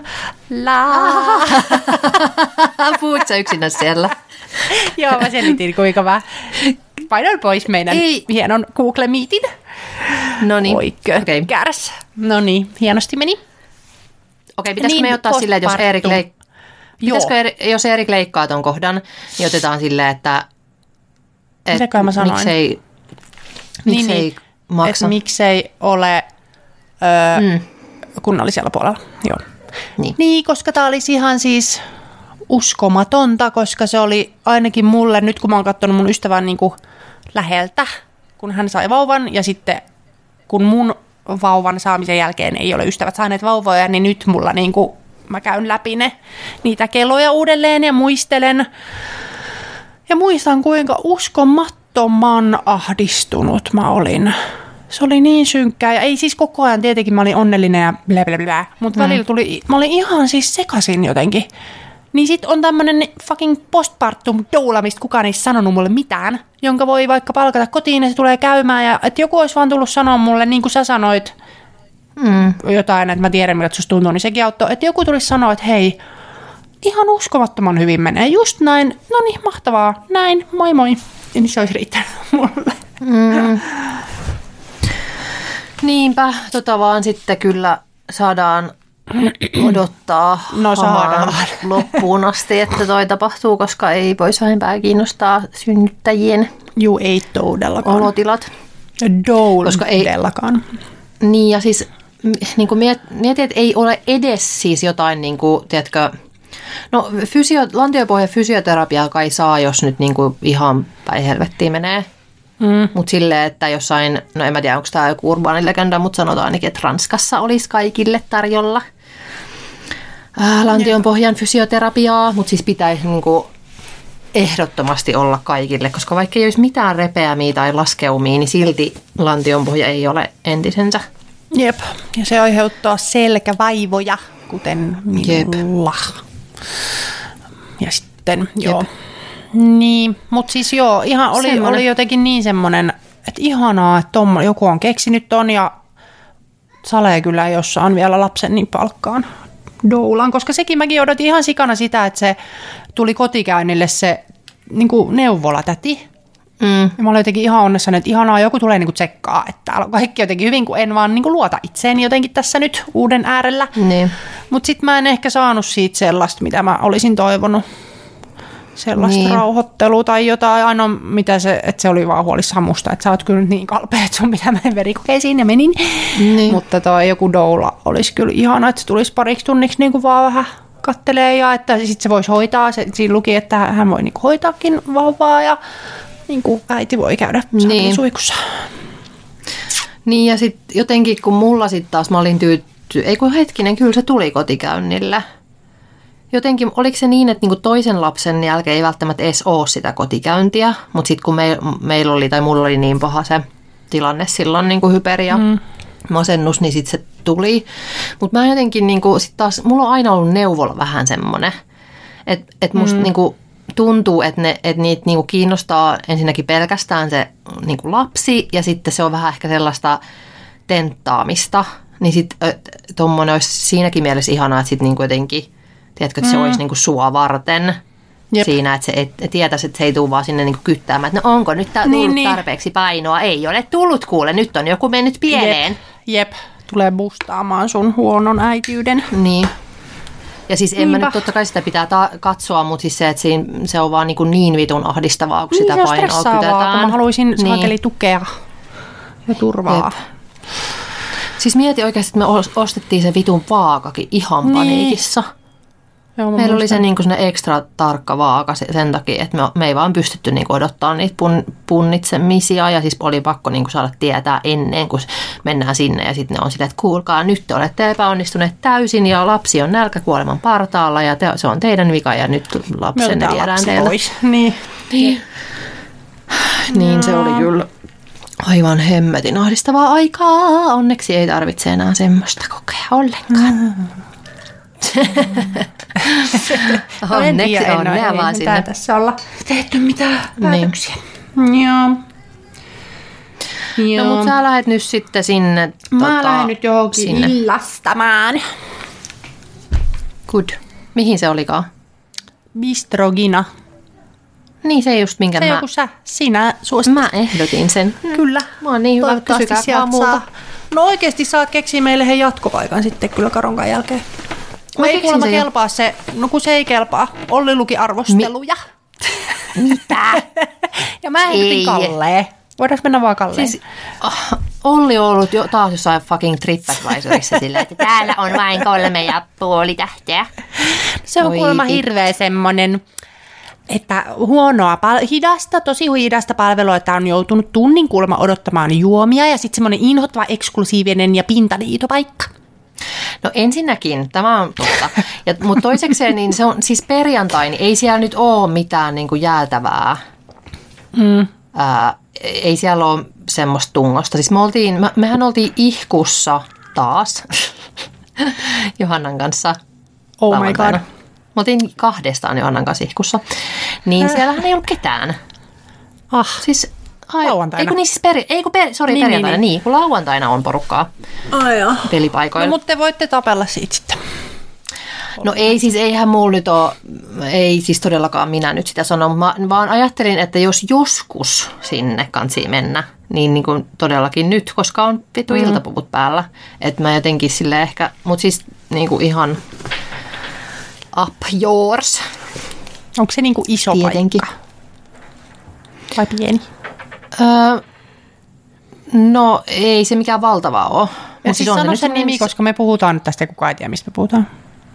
Puhut sä yksinä siellä? Joo, mä selitin kuinka mä painoin pois meidän Ei. hienon Google Meetin. Noniin. Oi okay. Kärs. No niin, hienosti meni. Okei, pitäisikö niin, me ottaa silleen, että jos Erik, leik- pitäisikö Eri, jos Erik leikkaa ton kohdan, niin otetaan silleen, että et mitäkö mä sanoin? Miksei, miksei niin, maksa. Että miksei ole öö, mm. kunnallisella puolella. Joo. Niin. niin, koska tää olisi ihan siis uskomatonta, koska se oli ainakin mulle, nyt kun mä oon katsonut mun ystävän niin kuin läheltä, kun hän sai vauvan ja sitten kun mun vauvan saamisen jälkeen ei ole ystävät saaneet vauvoja, niin nyt mulla niin kuin, mä käyn läpi ne, niitä kelloja uudelleen ja muistelen. Ja muistan, kuinka uskomattoman ahdistunut mä olin. Se oli niin synkkää ja ei siis koko ajan, tietenkin mä olin onnellinen ja blä blä blä, mutta mm. välillä tuli, mä olin ihan siis sekasin jotenkin. Niin sit on tämmönen fucking postpartum doula, mistä kukaan ei sanonut mulle mitään, jonka voi vaikka palkata kotiin ja se tulee käymään. Ja että joku olisi vaan tullut sanoa mulle, niin kuin sä sanoit mm. jotain, että mä tiedän, miltä susta tuntuu, niin sekin auttoi. Että joku tulisi sanoa, että hei, ihan uskomattoman hyvin menee. Just näin, no niin, mahtavaa, näin, moi moi. Ja niin se olisi riittänyt mulle. Mm. Niinpä, tota vaan sitten kyllä saadaan odottaa no, saadaan loppuun asti, että toi tapahtuu, koska ei pois vähempää kiinnostaa synnyttäjien Juu, ei todellakaan. olotilat. Todellakaan. Niin ja siis niin kuin mietin, että ei ole edes siis jotain, niin kuin, tiedätkö, no fysio, lantiopohja fysioterapiaa kai saa, jos nyt niin kuin ihan päin helvettiin menee. Mm. Mutta silleen, että jossain, no en mä tiedä, onko tämä joku urbaani legenda, mutta sanotaan ainakin, että Ranskassa olisi kaikille tarjolla ää, lantionpohjan fysioterapiaa, mutta siis pitäisi niinku ehdottomasti olla kaikille, koska vaikka ei olisi mitään repeämiä tai laskeumia, niin silti lantionpohja ei ole entisensä. Jep, ja se aiheuttaa selkävaivoja, kuten minulla. Jep. Ja sitten, joo. Jep. Niin, mutta siis joo, ihan oli, oli jotenkin niin semmoinen, että ihanaa, että tommo, joku on keksinyt ton ja Salee kyllä, jos saan vielä lapsen, niin palkkaan doulan. Koska sekin mäkin odotin ihan sikana sitä, että se tuli kotikäynnille se niin kuin neuvolatäti. Mm. Ja mä olin jotenkin ihan onnessani, että ihanaa, joku tulee niin kuin tsekkaa, että täällä on kaikki jotenkin hyvin, kun en vaan niin kuin luota itseeni jotenkin tässä nyt uuden äärellä. Niin. Mutta sitten mä en ehkä saanut siitä sellaista, mitä mä olisin toivonut. Sellaista niin. rauhoittelua tai jotain, ainoa mitä se, että se oli vaan huolissaan musta, että sä oot kyllä nyt niin kalpea, että sun pitää mennä verikokeisiin ja menin. Niin. Mutta toi joku doula olisi kyllä ihana, että se tulisi pariksi tunniksi niin kuin vaan vähän kattelee ja että sitten se voisi hoitaa. Se, siinä luki, että hän voi niin kuin hoitaakin vauvaa ja niin kuin äiti voi käydä niin. suikussa. Niin ja sitten jotenkin kun mulla sitten taas mä olin tyytty, ei kun hetkinen, kyllä se tuli kotikäynnillä. Jotenkin, oliko se niin, että niinku toisen lapsen jälkeen ei välttämättä edes ole sitä kotikäyntiä, mutta sitten kun me, meillä oli tai mulla oli niin paha se tilanne silloin, niinku hyperi ja mm. masennus, niin sitten se tuli. Mutta mä jotenkin, niinku, sit taas, mulla on aina ollut neuvola vähän semmoinen, että et musta mm. niinku, tuntuu, että ne, et niitä niinku, kiinnostaa ensinnäkin pelkästään se niinku, lapsi ja sitten se on vähän ehkä sellaista tenttaamista, niin sitten tuommoinen olisi siinäkin mielessä ihanaa, että sitten niinku, jotenkin tiedätkö, että se mm. olisi niin kuin sua varten Jep. siinä, että se et, et tietäisi, että se ei tule vaan sinne niin kuin kyttäämään, että no onko nyt tullut niin, niin. tarpeeksi painoa? Ei ole tullut, kuule, nyt on joku mennyt pieleen. Jep, Jep. tulee boostaamaan sun huonon äitiyden. Niin. Ja siis en mä nyt totta kai sitä pitää ta- katsoa, mutta siis se, että siinä, se on vaan niin, kuin niin vitun ahdistavaa, kun niin, sitä painoa kytetään. Kun mä haluaisin niin. saakeli tukea ja turvaa. Jep. Siis mieti oikeasti, että me ostettiin se vitun vaakakin ihan niin. paniikissa. Joo, meillä muistan. Oli se niin kuin ekstra tarkka vaaka sen takia, että me, me ei vaan pystytty niin kuin odottaa niitä pun, punnitsemisia ja siis oli pakko niin kuin saada tietää ennen kuin mennään sinne ja sitten ne on silleen, että kuulkaa, nyt te olette epäonnistuneet täysin ja lapsi on nälkäkuoleman partaalla ja te, se on teidän vika ja nyt lapsenne viedään teille. Pois. Niin. Niin. niin se oli kyllä aivan hemmetin ahdistavaa aikaa. Onneksi ei tarvitse enää semmoista kokea ollenkaan. Mm. Onneksi on, ne vaan sinne. Tässä olla tehty mitään päätöksiä. Niin. Joo. No, mutta sä lähdet nyt sitten sinne. Mä tota, lähden nyt johonkin sinne illastamaan. Good. Mihin se olikaan? Bistrogina. Niin se just minkä se mä... Se joku sä, sinä suosit. Mä ehdotin sen. Kyllä. Mä oon niin hyvä, kysykää vaan muuta. No oikeesti saat keksiä meille he jatkopaikan sitten kyllä Karonkan jälkeen. Mä ei kuulemma kelpaa se, no kun se ei kelpaa. Olli luki arvosteluja. Mi- Mitä? Ja mä ehdotin Kalleen. Voidaanko mennä vaan Kalleen? Siis, oh, Olli on ollut jo taas jossain fucking TripAdvisorissa silleen, että täällä on vain kolme ja puoli tähteä. Se on kuulemma hirveä semmonen, että huonoa, hidasta, tosi hidasta palvelua, että on joutunut tunnin kuulemma odottamaan juomia ja sitten semmoinen inhottava, eksklusiivinen ja pintaniitopaikka. No ensinnäkin, tämä on totta. Ja, mutta toisekseen, niin se on siis perjantai, niin ei siellä nyt ole mitään niin kuin jäätävää. Mm. Ää, ei siellä ole semmoista tungosta. Siis me oltiin, me, mehän oltiin ihkussa taas Johannan kanssa. Oh my god. Me oltiin kahdestaan Johannan kanssa ihkussa. Niin siellähän ei ollut ketään. Ah, siis ai, lauantaina. Eiku niin siis peri, eiku per, sorry, niin, perjantaina, niin, niin, kun lauantaina on porukkaa ai pelipaikoilla. No mutta te voitte tapella siitä sitten. No ei siis, eihän mulla nyt ole, ei siis todellakaan minä nyt sitä sano, mä vaan ajattelin, että jos joskus sinne kansi mennä, niin, niin kuin todellakin nyt, koska on vittu mm. iltapuvut päällä, että mä jotenkin sille ehkä, mutta siis niin kuin ihan up yours. Onko se niin kuin iso tietenkin paikka? Vai pieni? Öö, no ei se mikään valtava ole. Ja siis on sano sen nimi, missä... koska me puhutaan nyt tästä ja kukaan ei tiedä, mistä me puhutaan.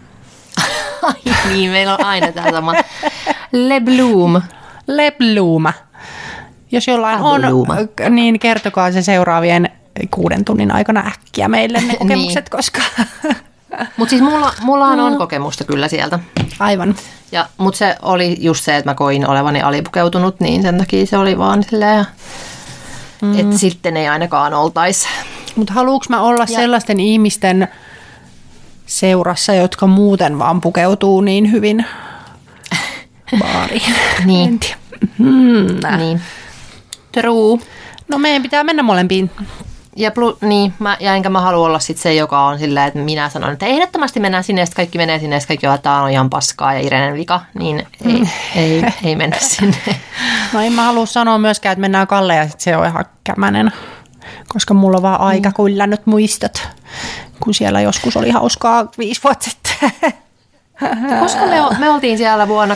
Ai niin, meillä on aina tämä sama. Le Bloom. Le Bloom. Jos jollain on, niin kertokaa se seuraavien kuuden tunnin aikana äkkiä meille ne kokemukset, niin. Koska... Mutta siis mulla, mullahan no. on kokemusta kyllä sieltä. Aivan. Ja, mutta se oli just se, että mä koin olevani alipukeutunut, niin sen takia se oli vaan silleen, mm. että sitten ei ainakaan oltaisi. Mutta haluuks mä olla ja. sellaisten ihmisten seurassa, jotka muuten vaan pukeutuu niin hyvin baariin? Niin. Hmm. Niin. True. No meidän pitää mennä molempiin. Ja, plu, niin, mä, ja enkä mä halua olla sit se, joka on silleen, että minä sanon, että ehdottomasti mennään sinne, ja kaikki menee sinne, ja kaikki on, että tämä on ihan paskaa ja Irenen vika, niin ei, mm. ei, ei mennä sinne. No en mä halua sanoa myöskään, että mennään Kalle, ja sit se on ihan kämänen, koska mulla on vaan aika mm. kyllä nyt muistot, kun siellä joskus oli hauskaa viisi vuotta sitten. Koska me, me oltiin siellä vuonna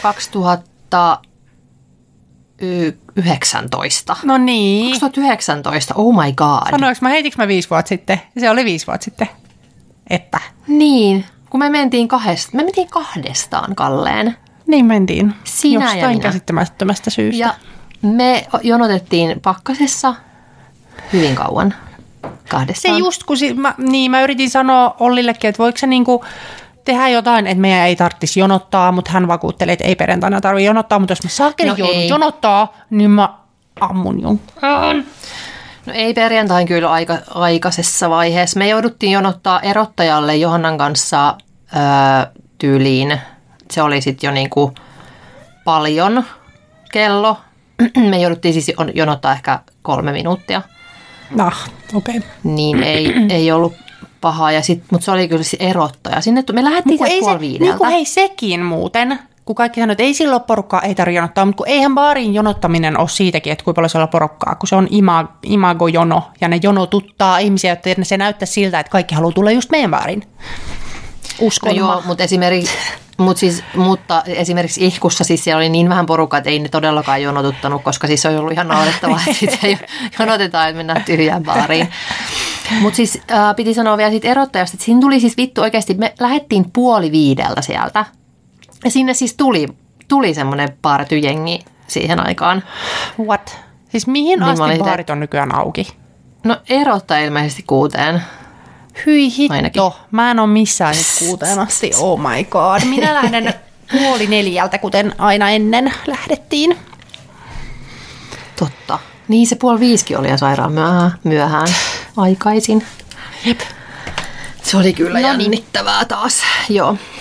kaksituhattayhdeksäntoista. No niin. kaksituhattayhdeksäntoista, oh my god. Sanoinko mä, heitikö mä viisi vuotta sitten? Se oli viisi vuotta sitten. Että. Niin, kun me mentiin kahdestaan, me mentiin kahdestaan Kalleen. Niin mentiin. Sinä jostain ja minä. Käsittämättömästä syystä. Ja me jonotettiin pakkasessa hyvin kauan kahdestaan. Se just kun, si- mä, niin mä yritin sanoa Ollillekin, että voiko se niinku tehdä jotain, että meidän ei tarvitsisi jonottaa, mutta hän vakuuttelee, että ei perjantaina tarvitse jonottaa, mutta jos mä saakeli no joudun jonottaa, niin mä ammun jonkun. No ei perjantain kyllä aika, aikaisessa vaiheessa. Me jouduttiin jonottaa erottajalle Johannan kanssa öö, tyyliin. Se oli sitten jo niinku paljon kello. Me jouduttiin siis jonottaa ehkä kolme minuuttia. Ah, okei. Okay. Niin ei, ei ollut pahaa, ja sit, mutta se oli kyllä se erottaja. Sinne, me lähdettiin sieltä puoli viideltä. Niin kuin hei sekin muuten, kun kaikki sanoo, että ei silloin porukkaa, ei tarvitse jonottaa, mutta kun eihän baariin jonottaminen ole siitäkin, että kuinka paljon siellä on porukkaa, kun se on ima, imagojono, ja ne jonotuttaa ihmisiä, että se näyttää siltä, että kaikki haluaa tulla just meidän baariin. Uskon. No joo, mutta esimerkiksi, mut siis, mutta esimerkiksi ihkussa siis siellä oli niin vähän porukkaa, että ei ne todellakaan jonotuttanut, koska siis on ollut ihan naurettavaa, että sitten jonotetaan, että mennään tyhjään baariin. Mutta siis äh, piti sanoa vielä siitä erottajasta, että siinä tuli siis vittu oikeasti, me lähdettiin puoli viideltä sieltä. Ja sinne siis tuli, tuli semmoinen partyjengi siihen aikaan. What? Siis mihin niin asti baarit on nykyään auki? No erottaja ilmeisesti kuuteen. Hyi hitto, ainakin. Mä en ole missään nyt kuuteen asti, oh my god. Minä lähden puoli neljältä, kuten aina ennen lähdettiin. Totta. Niin se puoli viisikin oli ja sairaan myöhään, myöhään aikaisin. Jep. Se oli kyllä no jännittävää taas, joo.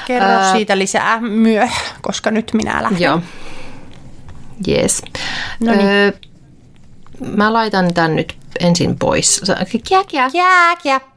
Kerro öö, siitä lisää myö, koska nyt minä lähden. Joo. Yes. Öö, mä laitan tän nyt ensin pois. Kää, kää. Kää, kää.